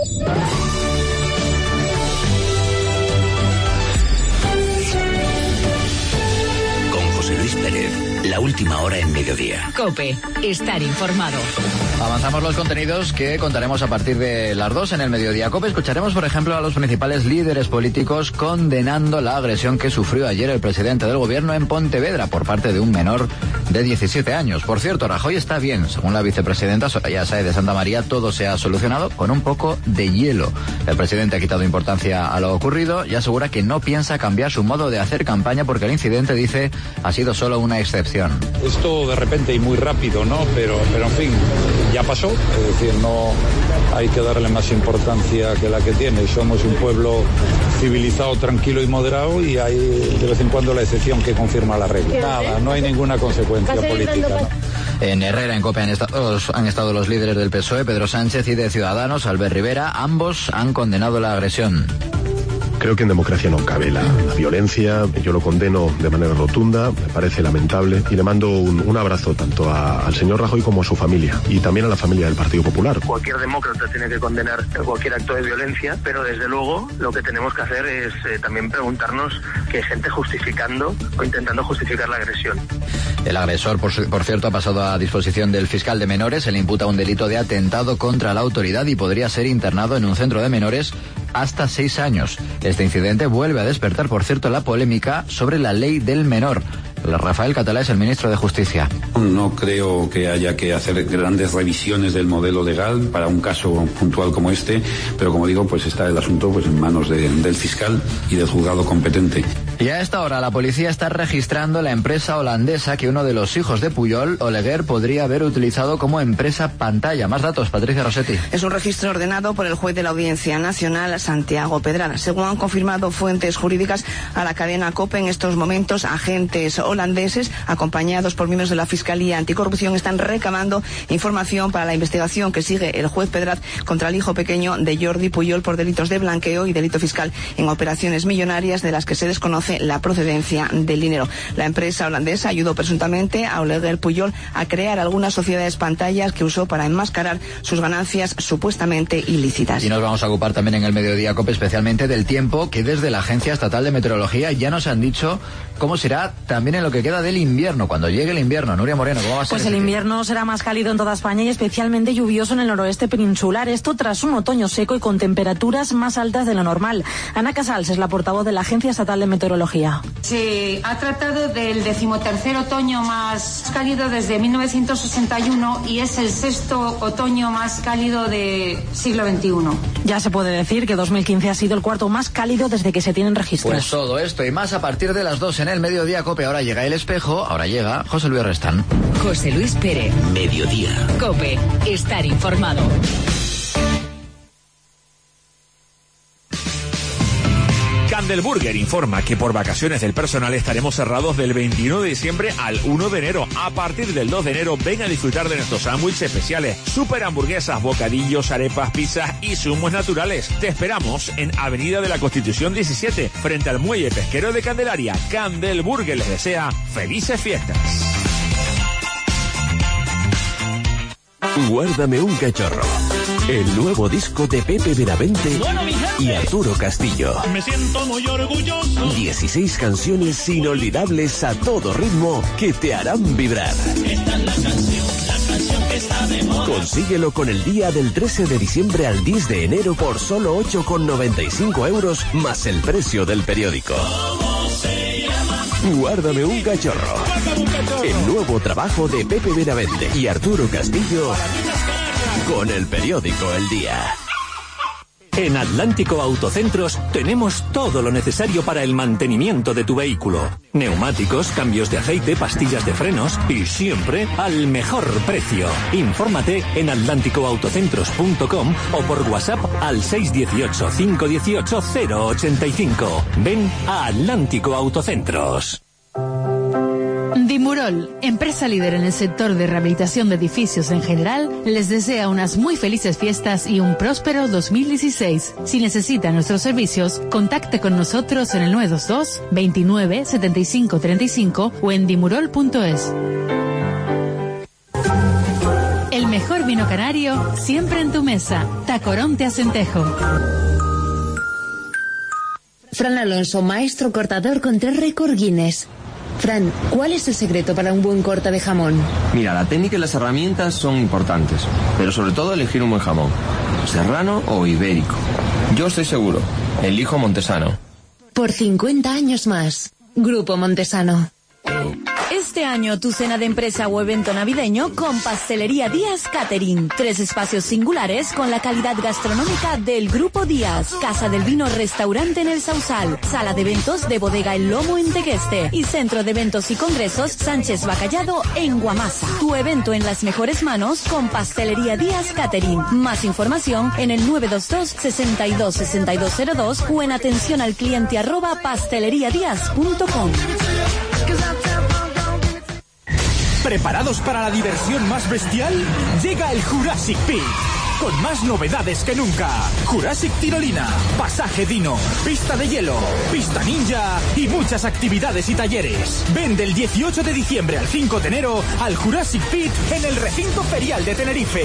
Con José Luis Pérez, la última hora en mediodía. COPE, estar informado. Avanzamos los contenidos que contaremos a partir de las dos en el Mediodía COPE. Escucharemos, por ejemplo, a los principales líderes políticos condenando la agresión que sufrió ayer el presidente del gobierno en Pontevedra por parte de un menor de diecisiete años. Por cierto, Rajoy está bien. Según la vicepresidenta Soraya Sáez de Santa María, todo se ha solucionado con un poco de hielo. El presidente ha quitado importancia a lo ocurrido y asegura que no piensa cambiar su modo de hacer campaña porque el incidente, dice, ha sido solo una excepción. Esto de repente y muy rápido, ¿no? Pero, pero en fin, ya pasó. Es decir, no hay que darle más importancia que la que tiene. Somos un pueblo civilizado, tranquilo y moderado y hay de vez en cuando la excepción que confirma la regla. Nada, no hay ninguna consecuencia política, ¿no? En Herrera, en COPE, han estado, han estado los líderes del P S O E, Pedro Sánchez, y de Ciudadanos, Albert Rivera. Ambos han condenado la agresión. Creo que en democracia no cabe la, la violencia, yo lo condeno de manera rotunda, me parece lamentable y le mando un, un abrazo tanto a, al señor Rajoy como a su familia y también a la familia del Partido Popular. Cualquier demócrata tiene que condenar cualquier acto de violencia, pero desde luego lo que tenemos que hacer es eh, también preguntarnos que hay gente justificando o intentando justificar la agresión. El agresor, por, por cierto, ha pasado a disposición del fiscal de menores, se le imputa un delito de atentado contra la autoridad y podría ser internado en un centro de menores hasta seis años. Este incidente vuelve a despertar, por cierto, la polémica sobre la ley del menor. Rafael Catalá es el ministro de Justicia. No creo que haya que hacer grandes revisiones del modelo legal para un caso puntual como este, pero como digo, pues está el asunto pues en manos de, del fiscal y del juzgado competente. Y a esta hora la policía está registrando la empresa holandesa que uno de los hijos de Puyol, Oleguer, podría haber utilizado como empresa pantalla. Más datos, Patricia Rossetti. Es un registro ordenado por el juez de la Audiencia Nacional, Santiago Pedrana. Según han confirmado fuentes jurídicas a la cadena COPE, en estos momentos agentes holandeses, acompañados por miembros de la Fiscalía Anticorrupción, están recabando información para la investigación que sigue el juez Pedraz contra el hijo pequeño de Jordi Puyol por delitos de blanqueo y delito fiscal en operaciones millonarias de las que se desconoce la procedencia del dinero. La empresa holandesa ayudó presuntamente a Oleguer Puyol a crear algunas sociedades pantallas que usó para enmascarar sus ganancias supuestamente ilícitas. Y nos vamos a ocupar también en el Mediodía COPE especialmente del tiempo, que desde la Agencia Estatal de Meteorología ya nos han dicho cómo será también en lo que queda del invierno, cuando llegue el invierno. Nuria Moreno, ¿cómo va a ser? Pues el invierno será más cálido en toda España y especialmente lluvioso en el noroeste peninsular. Esto tras un otoño seco y con temperaturas más altas de lo normal. Ana Casals es la portavoz de la Agencia Estatal de Meteorología. Se ha tratado del decimotercer otoño más cálido desde mil novecientos sesenta y uno y es el sexto otoño más cálido del siglo veintiuno. Ya se puede decir que dos mil quince ha sido el cuarto más cálido desde que se tienen registros. Pues todo esto y más a partir de las dos en el Mediodía COPE. Ahora llega el espejo, ahora llega José Luis Restán. José Luis Pérez. Mediodía. COPE, estar informado. Candelburger informa que por vacaciones del personal estaremos cerrados del veintiuno de diciembre al uno de enero. A partir del dos de enero, ven a disfrutar de nuestros sándwiches especiales, super hamburguesas, bocadillos, arepas, pizzas y zumos naturales. Te esperamos en Avenida de la Constitución diecisiete, frente al Muelle Pesquero de Candelaria. Candelburger les desea felices fiestas. Guárdame un cachorro. el nuevo disco de Pepe Benavente y Arturo Castillo. Me siento muy orgulloso. dieciséis canciones inolvidables a todo ritmo que te harán vibrar. Esta es la canción, la canción que está de moda. Consíguelo con el día del trece de diciembre al diez de enero por solo ocho con noventa y cinco euros más el precio del periódico. ¿Cómo se llama? Guárdame un cachorro. El nuevo trabajo de Pepe Benavente y Arturo Castillo con el periódico El Día. En Atlántico Autocentros tenemos todo lo necesario para el mantenimiento de tu vehículo. Neumáticos, cambios de aceite, pastillas de frenos y siempre al mejor precio. Infórmate en atlántico autocentros punto com o por WhatsApp al seis uno ocho, cinco uno ocho, cero ocho cinco. Ven a Atlántico Autocentros. Dimurol, empresa líder en el sector de rehabilitación de edificios en general, les desea unas muy felices fiestas y un próspero dos mil dieciséis. Si necesita nuestros servicios, contacte con nosotros en el nueve dos dos, veintinueve, setenta y cinco, treinta y cinco o en dimurol punto es. El mejor vino canario siempre en tu mesa. Tacoronte Acentejo. Fran Alonso, maestro cortador con tres récord Guinness. Fran, ¿cuál es el secreto para un buen corte de jamón? Mira, la técnica y las herramientas son importantes, pero sobre todo elegir un buen jamón, serrano o ibérico. Yo estoy seguro, elijo Montesano. Por cincuenta años más, Grupo Montesano. Este año tu cena de empresa o evento navideño con Pastelería Díaz Catering. Tres espacios singulares con la calidad gastronómica del Grupo Díaz. Casa del Vino Restaurante en el Sausal. Sala de eventos de Bodega El Lomo en Tegueste. Y Centro de Eventos y Congresos Sánchez Bacallado en Guamasa. Tu evento en las mejores manos con Pastelería Díaz Catering. Más información en el nueve dos dos, sesenta y dos, sesenta y dos cero dos o en atención al cliente arroba pasteleriadiaz punto com. ¿Preparados para la diversión más bestial? Llega el Jurassic Peak, con más novedades que nunca. Jurassic Tirolina, pasaje Dino, pista de hielo, pista ninja y muchas actividades y talleres. Ven del dieciocho de diciembre al cinco de enero al Jurassic Peak en el recinto ferial de Tenerife.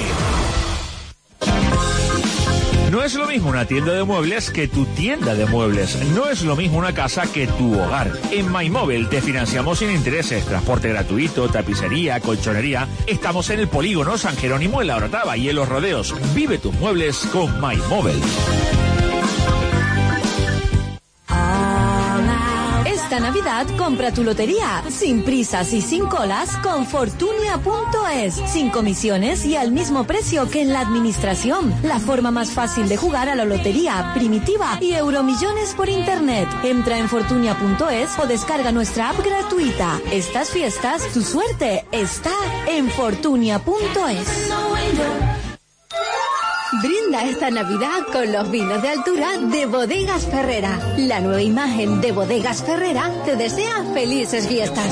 No es lo mismo una tienda de muebles que tu tienda de muebles. No es lo mismo una casa que tu hogar. En MyMóvil te financiamos sin intereses, transporte gratuito, tapicería, colchonería. Estamos en el polígono San Jerónimo en La Orotava y en Los Rodeos. Vive tus muebles con MyMóvil. Esta Navidad compra tu lotería, sin prisas y sin colas, con fortunia punto es, sin comisiones y al mismo precio que en la administración. La forma más fácil de jugar a la lotería primitiva y Euromillones por internet. Entra en fortunia punto es o descarga nuestra app gratuita. Estas fiestas, tu suerte está en fortunia punto es. Brinda esta Navidad con los vinos de altura de Bodegas Ferrera. La nueva imagen de Bodegas Ferrera te desea felices fiestas.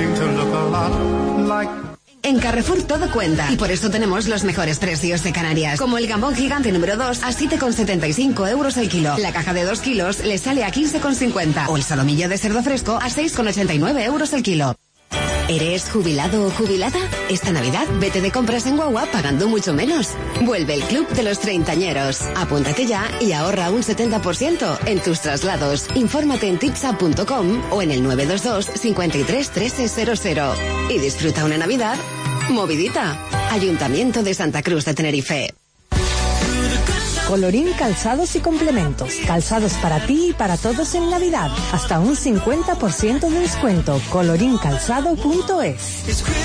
En Carrefour todo cuenta y por esto tenemos los mejores precios de Canarias. Como el gambón gigante número dos a siete con setenta y cinco euros el kilo. La caja de dos kilos le sale a quince con cincuenta. O el solomillo de cerdo fresco a seis con ochenta y nueve euros el kilo. ¿Eres jubilado o jubilada? Esta Navidad vete de compras en Guagua pagando mucho menos. Vuelve el Club de los Treintañeros. Apúntate ya y ahorra un setenta por ciento en tus traslados. Infórmate en tipsa punto com o en el nueve dos dos, cincuenta y tres, trece cero cero. Y disfruta una Navidad movidita. Ayuntamiento de Santa Cruz de Tenerife. Colorín Calzados y Complementos. Calzados para ti y para todos en Navidad. Hasta un cincuenta por ciento de descuento. colorín calzado punto es.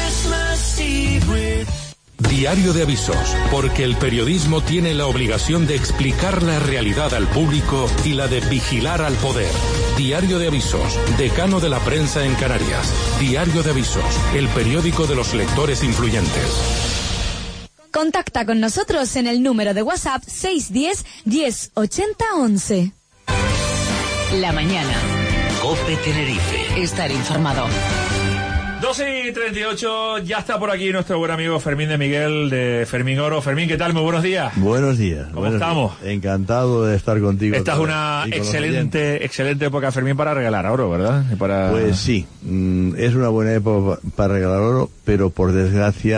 Diario de avisos, porque el periodismo tiene la obligación de explicar la realidad al público y la de vigilar al poder. Diario de avisos, decano de la prensa en Canarias. Diario de avisos, el periódico de los lectores influyentes. Contacta con nosotros en el número de WhatsApp seis uno cero, diez, ochenta, once. La mañana. COPE Tenerife. Estar informado. doce y treinta y ocho, ya está por aquí nuestro buen amigo Fermín de Miguel de Fermín Oro. Fermín, ¿qué tal? Muy buenos días. Buenos días. ¿Cómo buenos estamos? Días. Encantado de estar contigo. Esta es una excelente, excelente época, Fermín, para regalar oro, ¿verdad? Y para... Pues sí, mm, es una buena época para regalar oro, pero por desgracia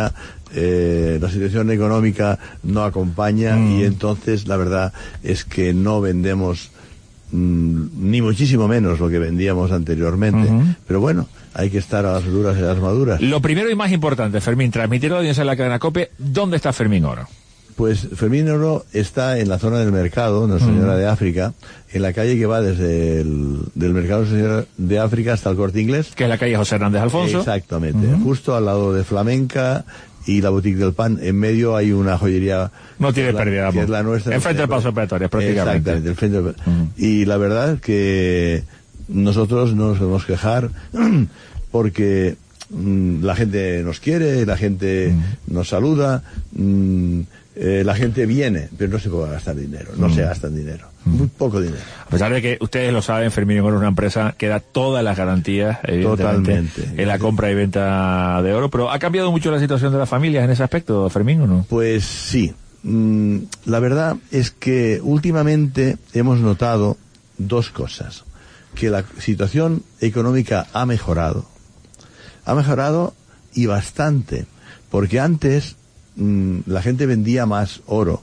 eh, la situación económica no acompaña mm. y entonces la verdad es que no vendemos mm, ni muchísimo menos lo que vendíamos anteriormente. Uh-huh. Pero bueno, hay que estar a las duras y a las maduras. Lo primero y más importante, Fermín, transmitir a la audiencia de la cadena COPE, ¿dónde está Fermín Oro? Pues Fermín Oro está en la zona del mercado, Nuestra Señora mm. de África, en la calle que va desde el del mercado Nuestra Señora de África hasta el Corte Inglés. Que es la calle José Hernández Alfonso. Exactamente, mm. justo al lado de Flamenca y la Boutique del Pan. En medio hay una joyería. No tiene la, pérdida, que es la nuestra. Enfrente del paso peatonal, prácticamente. Exactamente, enfrente del mm. Y la verdad que nosotros no nos podemos quejar porque mm, la gente nos quiere, la gente mm. nos saluda, mm, Eh, la gente viene, pero no se puede gastar dinero, no mm. se gasta dinero, mm. muy poco dinero. A pesar de que ustedes lo saben, Fermín Oro es una empresa que da todas las garantías, evidentemente, Totalmente. en la compra y venta de oro, pero ¿ha cambiado mucho la situación de las familias en ese aspecto, Fermín, o no? Pues sí, mm, la verdad es que últimamente hemos notado dos cosas, que la situación económica ha mejorado, ha mejorado y bastante, porque antes la gente vendía más oro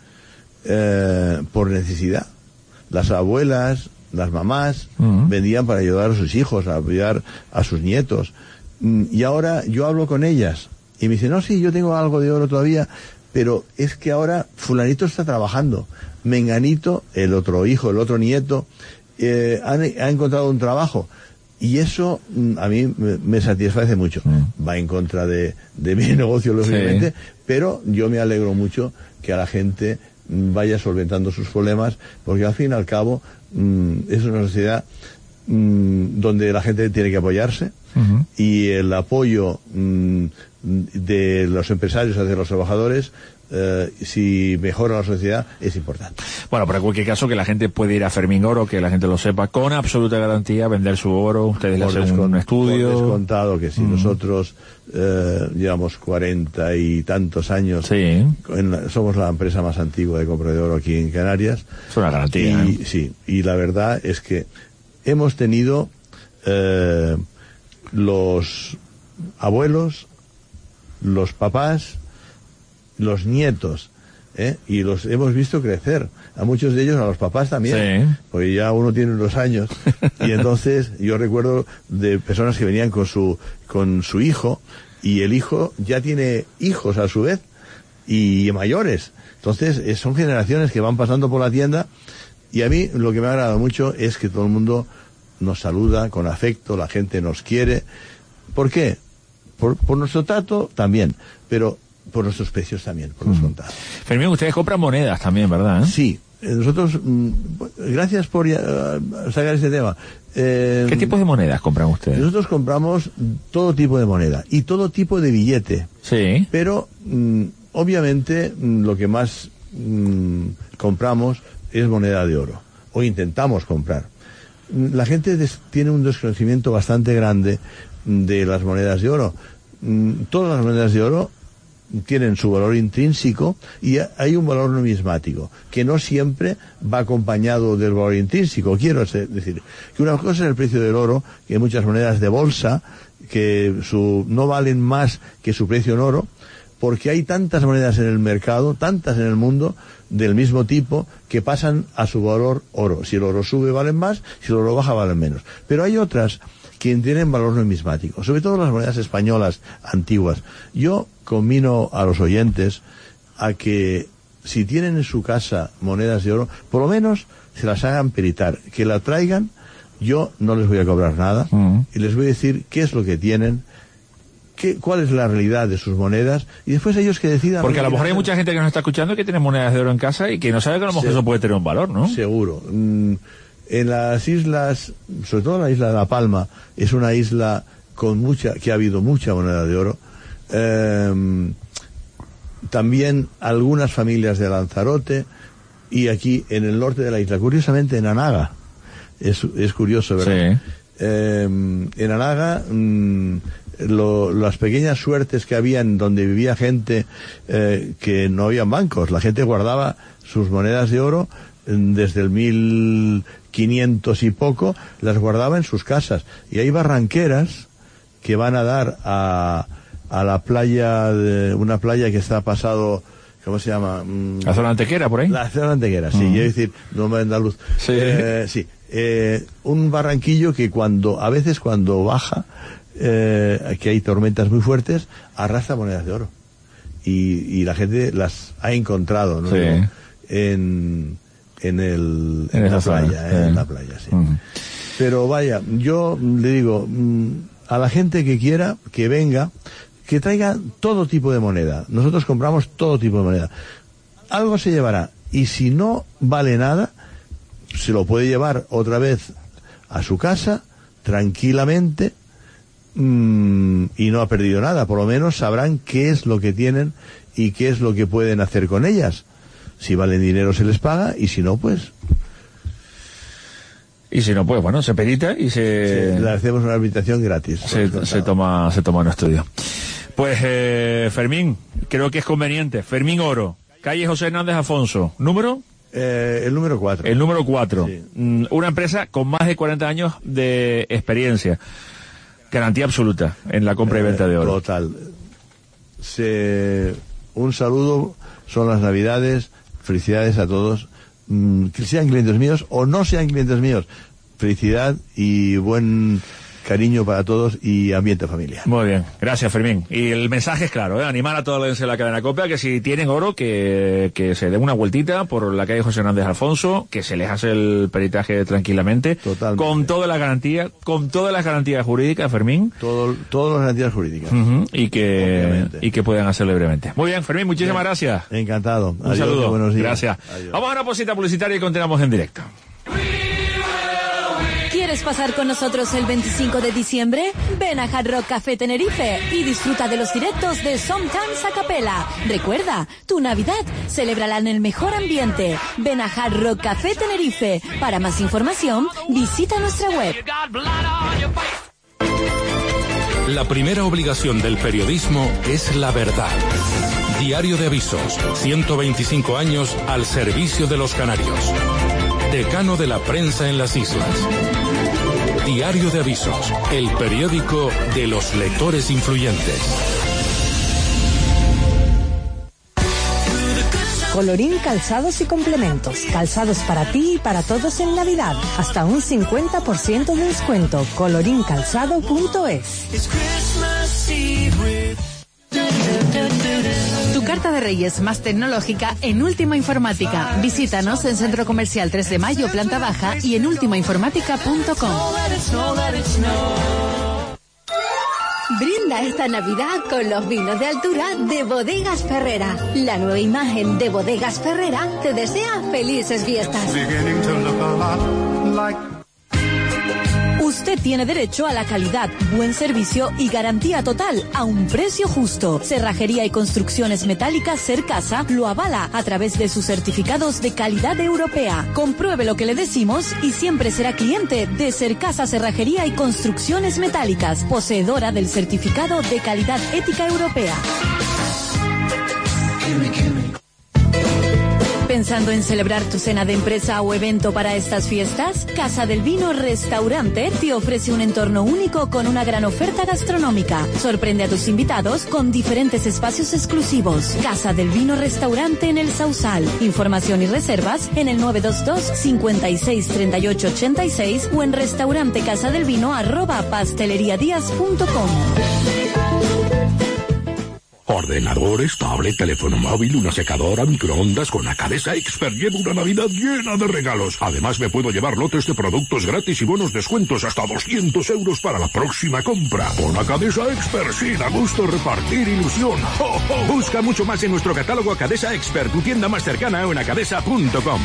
eh, por necesidad. Las abuelas, las mamás uh-huh. vendían para ayudar a sus hijos, a ayudar a sus nietos. Y ahora yo hablo con ellas y me dicen, no, sí, yo tengo algo de oro todavía, pero es que ahora fulanito está trabajando, menganito, el otro hijo, el otro nieto, eh, han, ha encontrado un trabajo. Y eso a mí me, me satisface mucho. Mm. Va en contra de, de mi negocio, lógicamente, sí. pero yo me alegro mucho que a la gente vaya solventando sus problemas, porque al fin y al cabo mm, es una sociedad mm, donde la gente tiene que apoyarse, uh-huh. y el apoyo mm, de los empresarios hacia los trabajadores, Uh, si mejora la sociedad, es importante. Bueno, pero en cualquier caso que la gente puede ir a Fermín Oro, que la gente lo sepa, con absoluta garantía, vender su oro, ustedes le hacen un estudio. Por descontado que si mm. nosotros uh, llevamos cuarenta y tantos años, sí. en la, somos la empresa más antigua de compra de oro aquí en Canarias. Es una garantía. Y, ¿eh? Sí, y la verdad es que hemos tenido uh, los abuelos, los papás, los nietos, ¿eh? Y los hemos visto crecer, a muchos de ellos, a los papás también, sí. porque ya uno tiene unos años, y entonces yo recuerdo de personas que venían con su, con su hijo, y el hijo ya tiene hijos a su vez, y mayores, entonces eh, son generaciones que van pasando por la tienda, y a mí lo que me ha agradado mucho es que todo el mundo nos saluda con afecto, la gente nos quiere. ¿Por qué? Por, por nuestro trato también, pero por nuestros precios también, por los mm. contados. Fermín, ustedes compran monedas también, ¿verdad? ¿Eh? Sí. Nosotros, mm, gracias por uh, sacar este tema. Eh, ¿Qué tipo de monedas compran ustedes? Nosotros compramos todo tipo de moneda y todo tipo de billete. Sí. Pero, mm, obviamente, mm, lo que más mm, compramos es moneda de oro. O intentamos comprar. La gente des- tiene un desconocimiento bastante grande de las monedas de oro. Mm, todas las monedas de oro tienen su valor intrínseco y hay un valor numismático que no siempre va acompañado del valor intrínseco. Quiero decir que una cosa es el precio del oro, que hay muchas monedas de bolsa que su, no valen más que su precio en oro, porque hay tantas monedas en el mercado, tantas en el mundo del mismo tipo, que pasan a su valor oro. Si el oro sube valen más, si el oro baja valen menos. Pero hay otras que tienen valor numismático, sobre todo las monedas españolas antiguas. Yo conmino a los oyentes a que si tienen en su casa monedas de oro, por lo menos se las hagan peritar, que la traigan. Yo no les voy a cobrar nada uh-huh. y les voy a decir qué es lo que tienen, qué, cuál es la realidad de sus monedas, y después ellos que decidan. Porque a lo mejor hay mucha gente que nos está escuchando que tiene monedas de oro en casa y que no sabe que a lo mejor Se, eso puede tener un valor, ¿no? Seguro. Mm, en las islas, sobre todo la isla de La Palma, es una isla con mucha, que ha habido mucha moneda de oro. Eh, también algunas familias de Lanzarote, y aquí en el norte de la isla, curiosamente en Anaga, es, es curioso, ¿verdad? Sí. Eh, en Anaga, mmm, lo, las pequeñas suertes que había en donde vivía gente, eh, que no habían bancos, la gente guardaba sus monedas de oro desde el mil quinientos y poco, las guardaba en sus casas, y hay barranqueras que van a dar a a la playa, de una playa que está pasado, ¿cómo se llama? ¿La zona antequera por ahí? La zona antequera, sí, uh-huh. Quiero decir, no me da luz. Sí. Eh, sí. Eh, un barranquillo que cuando, a veces cuando baja, eh, que hay tormentas muy fuertes, arrastra monedas de oro. Y, y la gente las ha encontrado, ¿no? Sí. En, en el, en, en la zona, playa, sí. eh, en la playa, sí. Uh-huh. Pero vaya, yo le digo, a la gente que quiera, que venga, que traiga todo tipo de moneda. Nosotros compramos todo tipo de moneda. Algo se llevará. Y si no vale nada, se lo puede llevar otra vez a su casa, tranquilamente, mmm, y no ha perdido nada. Por lo menos sabrán qué es lo que tienen y qué es lo que pueden hacer con ellas. Si valen dinero se les paga, y si no, pues... Y si no, pues bueno, se perita y se... Sí, le hacemos una habitación gratis. Se, se toma se toma en estudio. Pues, eh, Fermín, creo que es conveniente. Fermín Oro, calle José Hernández Afonso, ¿número? Eh, el número cuatro. El número cuatro. Sí. Mm, una empresa con más de cuarenta años de experiencia. Garantía absoluta en la compra y venta de oro. Total. Se... Un saludo, son las Navidades, felicidades a todos. Que sean clientes míos o no sean clientes míos, felicidad y buen cariño para todos y ambiente familiar. Muy bien, gracias Fermín. Y el mensaje es claro, ¿eh? Animar a toda la audiencia de la cadena COPE que si tienen oro, que, que se den una vueltita por la calle José Hernández Alfonso, que se les hace el peritaje tranquilamente. Totalmente. Con toda la garantía, con todas las garantías jurídicas, Fermín. Todo, todas las garantías jurídicas. Uh-huh, y que Obviamente. y que puedan hacerlo libremente. Muy bien, Fermín, muchísimas bien. gracias. Encantado. Un Adiós, saludo. Buenos días. Gracias. Adiós. Vamos a una posita publicitaria y continuamos en directo. ¿Quieres pasar con nosotros el veinticinco de diciembre? Ven a Hard Rock Café Tenerife y disfruta de los directos de Sometimes a Capella. Recuerda, tu Navidad, celébrala en el mejor ambiente. Ven a Hard Rock Café Tenerife. Para más información, visita nuestra web. La primera obligación del periodismo es la verdad. Diario de Avisos, ciento veinticinco años al servicio de los canarios. Decano de la prensa en las islas. Diario de Avisos, el periódico de los lectores influyentes. Colorín Calzados y Complementos. Calzados para ti y para todos en Navidad. Hasta un cincuenta por ciento de descuento. colorín calzado punto es. Tu carta de Reyes más tecnológica en Última Informática. Visítanos en Centro Comercial tres de Mayo, planta baja, y en última informática punto com. Brinda esta Navidad con los vinos de altura de Bodegas Ferrera. La nueva imagen de Bodegas Ferrera te desea felices fiestas. Usted tiene derecho a la calidad, buen servicio y garantía total a un precio justo. Cerrajería y Construcciones Metálicas Cercasa lo avala a través de sus certificados de calidad europea. Compruebe lo que le decimos y siempre será cliente de Cercasa Cerrajería y Construcciones Metálicas, poseedora del certificado de calidad ética europea. ¿Pensando en celebrar tu cena de empresa o evento para estas fiestas? Casa del Vino Restaurante te ofrece un entorno único con una gran oferta gastronómica. Sorprende a tus invitados con diferentes espacios exclusivos. Casa del Vino Restaurante en El Sausal. Información y reservas en el nueve dos dos, cinco seis, tres ocho ocho seis o en restaurantecasadelvino arroba pasteleriadías punto com. Ordenadores, tablet, teléfono móvil, una secadora, microondas con la cabeza Expert. Llevo una Navidad llena de regalos. Además me puedo llevar lotes de productos gratis y buenos descuentos hasta doscientos euros para la próxima compra. Con la cabeza Expert, sí, da gusto repartir ilusión. ¡Oh, oh! Busca mucho más en nuestro catálogo Acadesa Expert, tu tienda más cercana en acadesa punto com.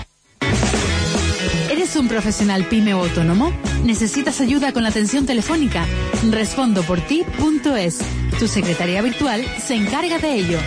¿Eres un profesional pyme o autónomo? ¿Necesitas ayuda con la atención telefónica? respondo por ti punto es. Tu secretaría virtual se encarga de ello.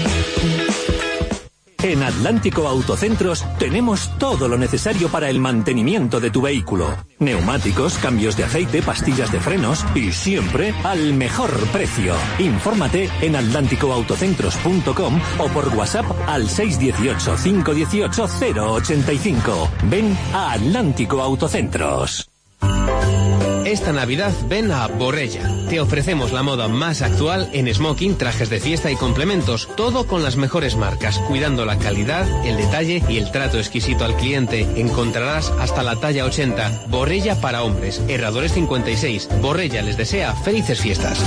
En Atlántico Autocentros tenemos todo lo necesario para el mantenimiento de tu vehículo. Neumáticos, cambios de aceite, pastillas de frenos y siempre al mejor precio. Infórmate en atlántico autocentros punto com o por WhatsApp al seis uno ocho, cinco uno ocho, cero ocho cinco. Ven a Atlántico Autocentros. Esta Navidad ven a Borrella. Te ofrecemos la moda más actual en smoking, trajes de fiesta y complementos. Todo con las mejores marcas, cuidando la calidad, el detalle y el trato exquisito al cliente. Encontrarás hasta la talla ochenta. Borrella para hombres. Herradores cincuenta y seis. Borrella les desea felices fiestas.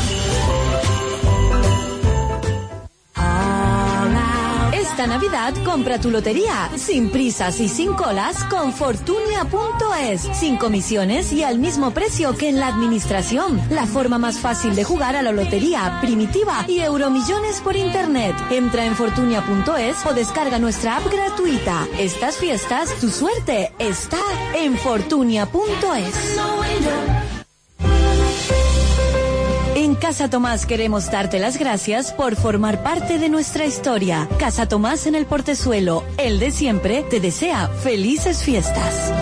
Esta Navidad compra tu lotería sin prisas y sin colas con Fortunia punto es, sin comisiones y al mismo precio que en la administración. La forma más fácil de jugar a la lotería primitiva y Euromillones por internet. Entra en Fortunia punto es o descarga nuestra app gratuita. Estas fiestas, tu suerte está en Fortunia punto es. En Casa Tomás queremos darte las gracias por formar parte de nuestra historia. Casa Tomás en el Portezuelo, el de siempre, te desea felices fiestas.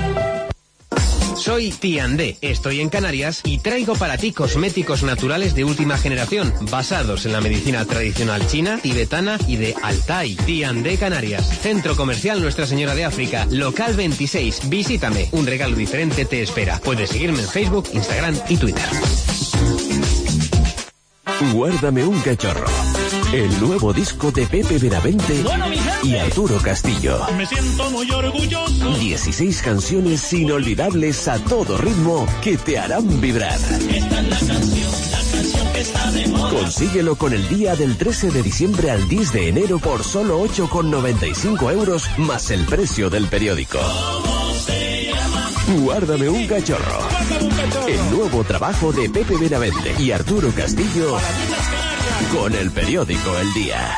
Soy Tiandé, estoy en Canarias y traigo para ti cosméticos naturales de última generación, basados en la medicina tradicional china, tibetana y de Altai. Tiandé Canarias, Centro Comercial Nuestra Señora de África, local veintiséis. Visítame, un regalo diferente te espera. Puedes seguirme en Facebook, Instagram y Twitter. Guárdame un cachorro. El nuevo disco de Pepe Benavente Bueno, mi gente, y Arturo Castillo. me siento muy orgulloso. dieciséis canciones inolvidables a todo ritmo que te harán vibrar. Esta es la canción, la canción que está de moda. Consíguelo con el día del trece de diciembre al diez de enero por solo ocho con noventa y cinco euros más el precio del periódico. ¿Cómo se llama? Guárdame un cachorro. Guárdame un cachorro. El nuevo trabajo de Pepe Benavente y Arturo Castillo con el periódico El Día.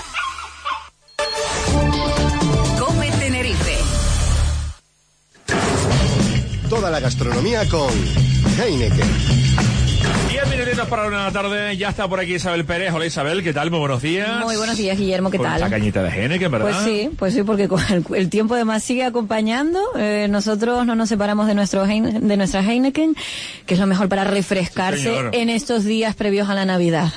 Cope Tenerife. Toda la gastronomía con Heineken. Diez minutitos para la una de la tarde, ya está por aquí Isabel Pérez. Hola Isabel, ¿qué tal? Muy buenos días. Muy buenos días, Guillermo, ¿qué Con tal? esta cañita de Heineken, ¿verdad? Pues sí, pues sí, porque con el, el tiempo además sigue acompañando. Eh, nosotros no nos separamos de nuestro Heine- de nuestra Heineken, que es lo mejor para refrescarse Señor. en estos días previos a la Navidad.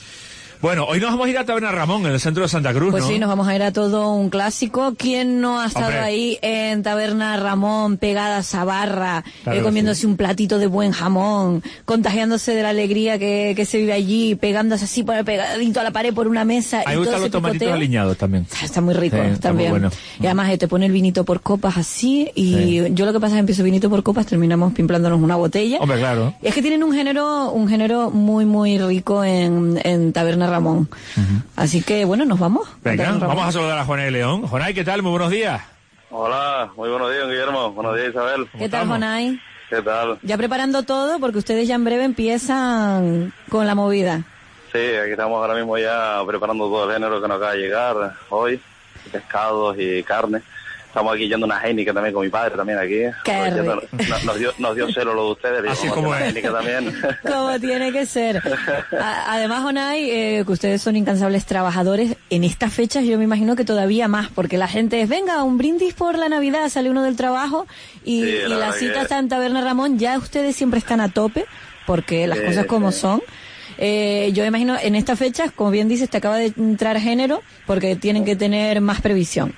Bueno, hoy nos vamos a ir a Taberna Ramón, en el centro de Santa Cruz, Pues ¿no? sí, nos vamos a ir a todo un clásico. ¿Quién no ha estado Hombre. ahí en Taberna Ramón, pegada a esa barra, Claro eh, que comiéndose sí. un platito de buen jamón, contagiándose de la alegría que, que se vive allí, pegándose así por el pegadito a la pared por una mesa? A mí y me todo gustan ese los tomatitos picoteo? aliñados también. Está muy rico, Sí, está muy también. bueno. Y además eh, te pone el vinito por copas así, y Sí. yo lo que pasa es que empiezo vinito por copas, terminamos pimplándonos una botella. Hombre, claro. Y es que tienen un género, un género muy, muy rico en, en Taberna Ramón. Así que, bueno, nos vamos. a Venga, Taberna Ramón. vamos a saludar a Juanay León. Juanay, ¿qué tal? Muy buenos días. Hola, muy buenos días, Guillermo. Buenos días, Isabel. ¿Qué tal, Jonay? ¿Qué tal? Ya preparando todo, porque ustedes ya en breve empiezan con la movida. Sí, aquí estamos ahora mismo ya preparando todo el género que nos acaba de llegar hoy, pescados y carne. Estamos aquí yendo una Heineken también con mi padre también aquí. Qué Aprovechando- rico. nos, nos dio, nos dio celo lo de ustedes. Así digo, como vamos a hacer es. una Heineken también. Como tiene que ser. A- además, Jonay, eh, que ustedes son incansables trabajadores, en estas fechas yo me imagino que todavía más, porque la gente es, venga, un brindis por la Navidad, sale uno del trabajo, y, Sí, y la la verdad cita que- está en Taberna Ramón, ya ustedes siempre están a tope, porque las Sí, cosas como sí. son. Eh, yo me imagino, en estas fechas, como bien dices, te acaba de entrar género, porque tienen que tener más previsión.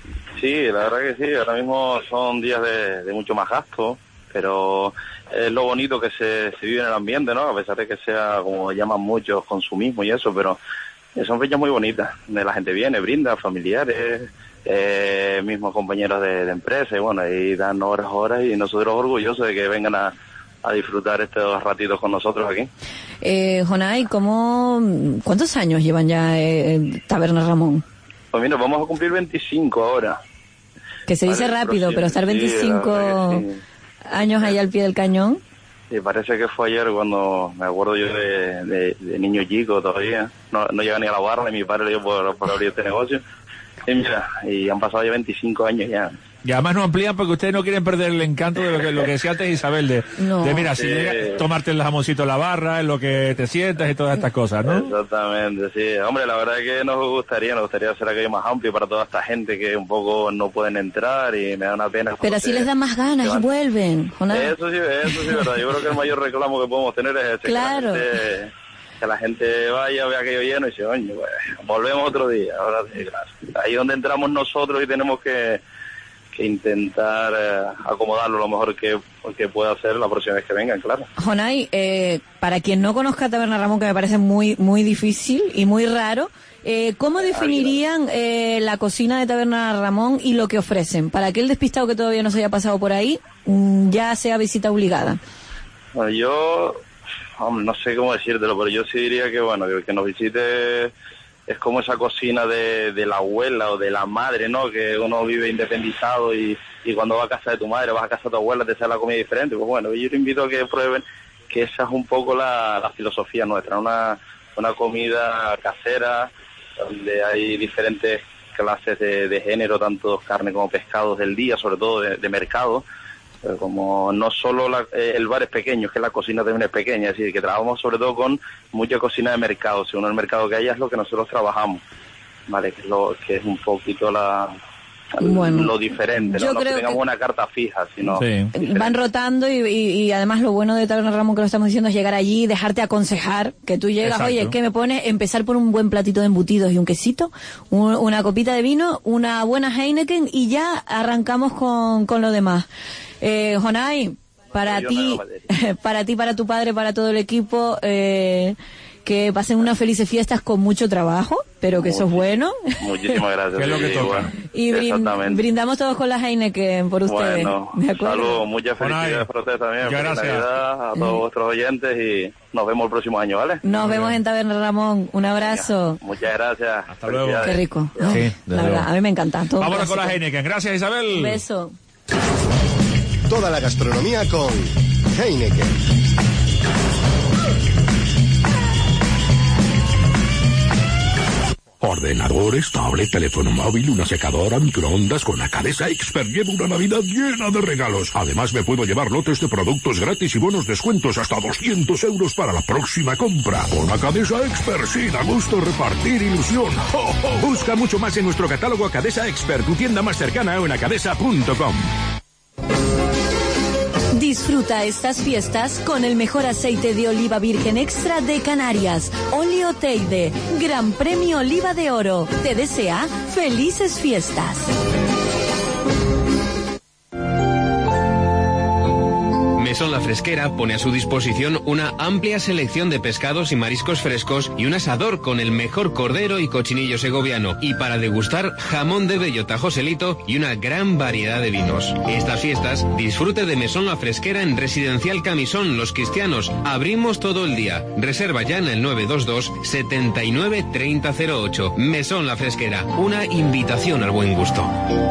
Sí, la verdad que sí. Ahora mismo son días de, de mucho más gasto, pero es lo bonito que se, se vive en el ambiente, ¿no? A pesar de que sea, como llaman muchos, consumismo y eso, pero eh, son fechas muy bonitas. De la gente viene, brinda, familiares, eh, mismos compañeros de, de empresa, y bueno, y dan horas, horas, y nosotros orgullosos de que vengan a, a disfrutar estos ratitos con nosotros aquí. Eh, Jonay, ¿cómo, ¿cuántos años llevan ya eh, en Taberna Ramón? Pues mira, vamos a cumplir veinticinco ahora. Que se dice Vale, rápido, próximo. pero estar Sí, la veinticinco verdad que sí. años ahí al pie del cañón. Sí, parece que fue ayer cuando me acuerdo yo de, de, de niño chico todavía. No, no llega ni a la barra y mi padre le dio por, por abrir este negocio. Y mira, y han pasado ya veinticinco años ya. Y además no amplían porque ustedes no quieren perder el encanto de lo que, lo que decía antes Isabel, de, No. de mira, si Sí. llega, tomarte el jamoncito en la barra, en lo que te sientas y todas estas cosas, ¿no? Exactamente, sí. Hombre, la verdad es que nos gustaría, nos gustaría hacer aquello más amplio para toda esta gente que un poco no pueden entrar, y me da una pena. Pero así les da más ganas y vuelven. Jonay. Eso sí, eso sí, verdad. Yo creo que el mayor reclamo que podemos tener es ese, Claro. que, la gente, que la gente vaya, vea aquello lleno y dice, oye, pues, volvemos otro día. Ahora sí, claro. Ahí donde entramos nosotros y tenemos que, intentar eh, acomodarlo lo mejor que, que pueda hacer la próxima vez que vengan, claro. Jonay, eh, para quien no conozca Taberna Ramón, que me parece muy muy difícil y muy raro, eh, ¿cómo definirían eh, la cocina de Taberna Ramón y lo que ofrecen? Para aquel despistado que todavía no se haya pasado por ahí, mmm, ya sea visita obligada. Bueno, yo, hombre, no sé cómo decírtelo, pero yo sí diría que, bueno, que, que nos visite es como esa cocina de, de la abuela o de la madre, ¿no? Que uno vive independizado y, y cuando va a casa de tu madre, vas a casa de tu abuela, te sale la comida diferente. Pues bueno, yo te invito a que prueben que esa es un poco la, la filosofía nuestra, una, una comida casera donde hay diferentes clases de, de género, tanto carne como pescados del día, sobre todo de, de mercado. Pero como no solo la, eh, el bar es pequeño, es que la cocina también es pequeña, es decir, que trabajamos sobre todo con mucha cocina de mercado. Según el mercado que haya es lo que nosotros trabajamos, ¿vale? Que es, lo, que es un poquito la, bueno, lo diferente, ¿no? No que tengamos que una carta fija, sino... Sí. Van rotando y, y, y además lo bueno de Taberna Ramón, que lo estamos diciendo, es llegar allí, dejarte aconsejar, que tú llegas, exacto, oye, ¿qué me pones? Empezar por un buen platito de embutidos y un quesito, un, una copita de vino, una buena Heineken y ya arrancamos con, con lo demás. Eh, Jonay, para ti, para ti, para tu padre, para todo el equipo, eh, que pasen unas felices fiestas con mucho trabajo, pero que eso es bueno. Muchísimas gracias. Que es lo que toca. Bueno, y brin- brindamos todos con la Heineken por ustedes. Bueno, saludos, muchas felicidades para ustedes también. Muchas gracias. Navidad a todos mm. vuestros oyentes y nos vemos el próximo año, ¿vale? Nos Muy vemos bien. En Taberna Ramón. Un abrazo. Venga, muchas gracias. Hasta luego. Qué rico. ¿No? Sí, la verdad, a mí me encanta. Vámonos con la Heineken. Gracias, Isabel. Un beso. Toda la gastronomía con Heineken. Ordenadores, tablet, teléfono móvil, una secadora, microondas con la cabeza Expert. Llevo una Navidad llena de regalos. Además me puedo llevar lotes de productos gratis y buenos descuentos hasta doscientos euros para la próxima compra. Con la cabeza Expert, sí, da gusto repartir ilusión. ¡Oh, oh! Busca mucho más en nuestro catálogo Acadesa Expert, tu tienda más cercana en acadesa punto com. Disfruta estas fiestas con el mejor aceite de oliva virgen extra de Canarias, Olio Teide, Gran Premio Oliva de Oro. Te desea felices fiestas. Mesón La Fresquera pone a su disposición una amplia selección de pescados y mariscos frescos y un asador con el mejor cordero y cochinillo segoviano. Y para degustar, jamón de bellota Joselito y una gran variedad de vinos. Estas fiestas, disfrute de Mesón La Fresquera en Residencial Camisón, Los Cristianos. Abrimos todo el día. Reserva ya en el nueve dos dos, setenta y nueve, treinta cero ocho. Mesón La Fresquera, una invitación al buen gusto.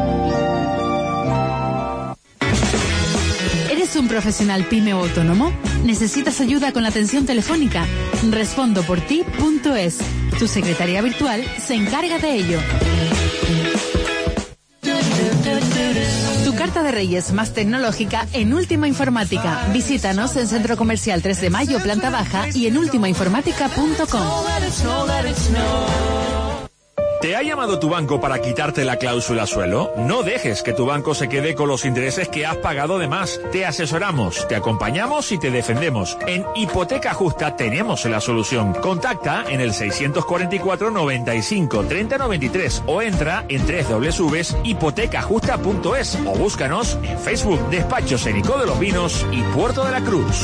¿Eres un profesional pyme o autónomo? ¿Necesitas ayuda con la atención telefónica? respondo por ti punto es. Tu secretaría virtual se encarga de ello. Tu carta de Reyes más tecnológica en Última Informática. Visítanos en Centro Comercial tres de Mayo, planta baja y en última informática punto com. ¿Te ha llamado tu banco para quitarte la cláusula suelo? No dejes que tu banco se quede con los intereses que has pagado de más. Te asesoramos, te acompañamos y te defendemos. En Hipoteca Justa tenemos la solución. Contacta en el seiscientos cuarenta y cuatro, noventa y cinco, treinta, noventa y tres o entra en doble u doble u doble u punto hipoteca justa punto es o búscanos en Facebook, Despachos Enicó de los Vinos y Puerto de la Cruz.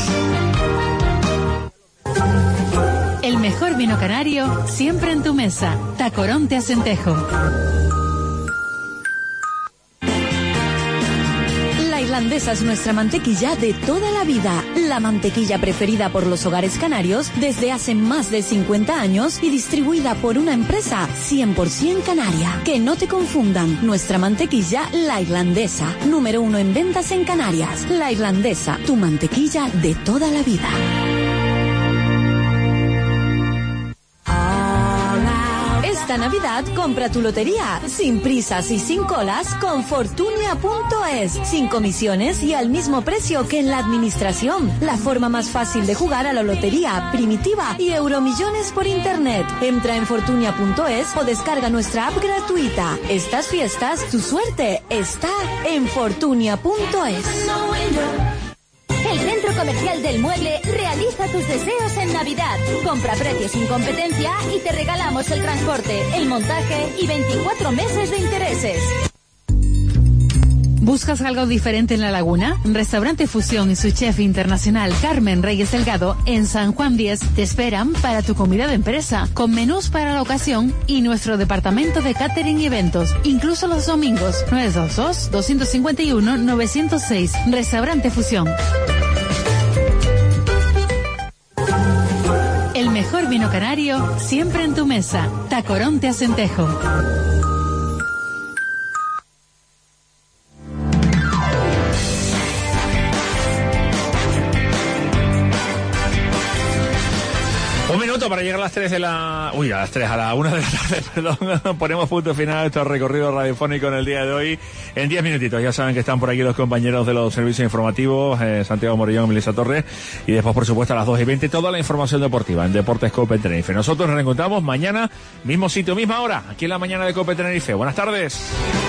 El mejor vino canario siempre en tu mesa. Tacoronte Acentejo. La Irlandesa es nuestra mantequilla de toda la vida. La mantequilla preferida por los hogares canarios desde hace más de cincuenta años y distribuida por una empresa cien por ciento canaria. Que no te confundan. Nuestra mantequilla, La Irlandesa. Número uno en ventas en Canarias. La Irlandesa, tu mantequilla de toda la vida. Esta Navidad compra tu lotería, sin prisas y sin colas, con Fortunia punto es, sin comisiones y al mismo precio que en la administración. La forma más fácil de jugar a la lotería, primitiva y euromillones por internet. Entra en Fortunia punto es o descarga nuestra app gratuita. Estas fiestas, tu suerte está en Fortunia punto es. El Centro Comercial del Mueble realiza tus deseos en Navidad. Compra precios sin competencia y te regalamos el transporte, el montaje y veinticuatro meses de intereses. ¿Buscas algo diferente en La Laguna? Restaurante Fusión y su chef internacional Carmen Reyes Delgado en San Juan diez te esperan para tu comida de empresa, con menús para la ocasión y nuestro departamento de catering y eventos, incluso los domingos. nueve dos dos, dos cinco uno, nueve cero seis. Restaurante Fusión. El mejor vino canario siempre en tu mesa. Tacoronte Acentejo. Un minuto para llegar a las tres de la... Uy, a las tres, a la una de la tarde, perdón. Ponemos punto final a este recorrido radiofónico en el día de hoy. En diez minutitos, ya saben que están por aquí los compañeros de los servicios informativos, eh, Santiago Morillón y Melissa Torres. Y después, por supuesto, a las dos y veinte, toda la información deportiva en Deportes Cope Tenerife. Nosotros nos reencontramos mañana, mismo sitio, misma hora, aquí en la mañana de Cope Tenerife. Buenas tardes.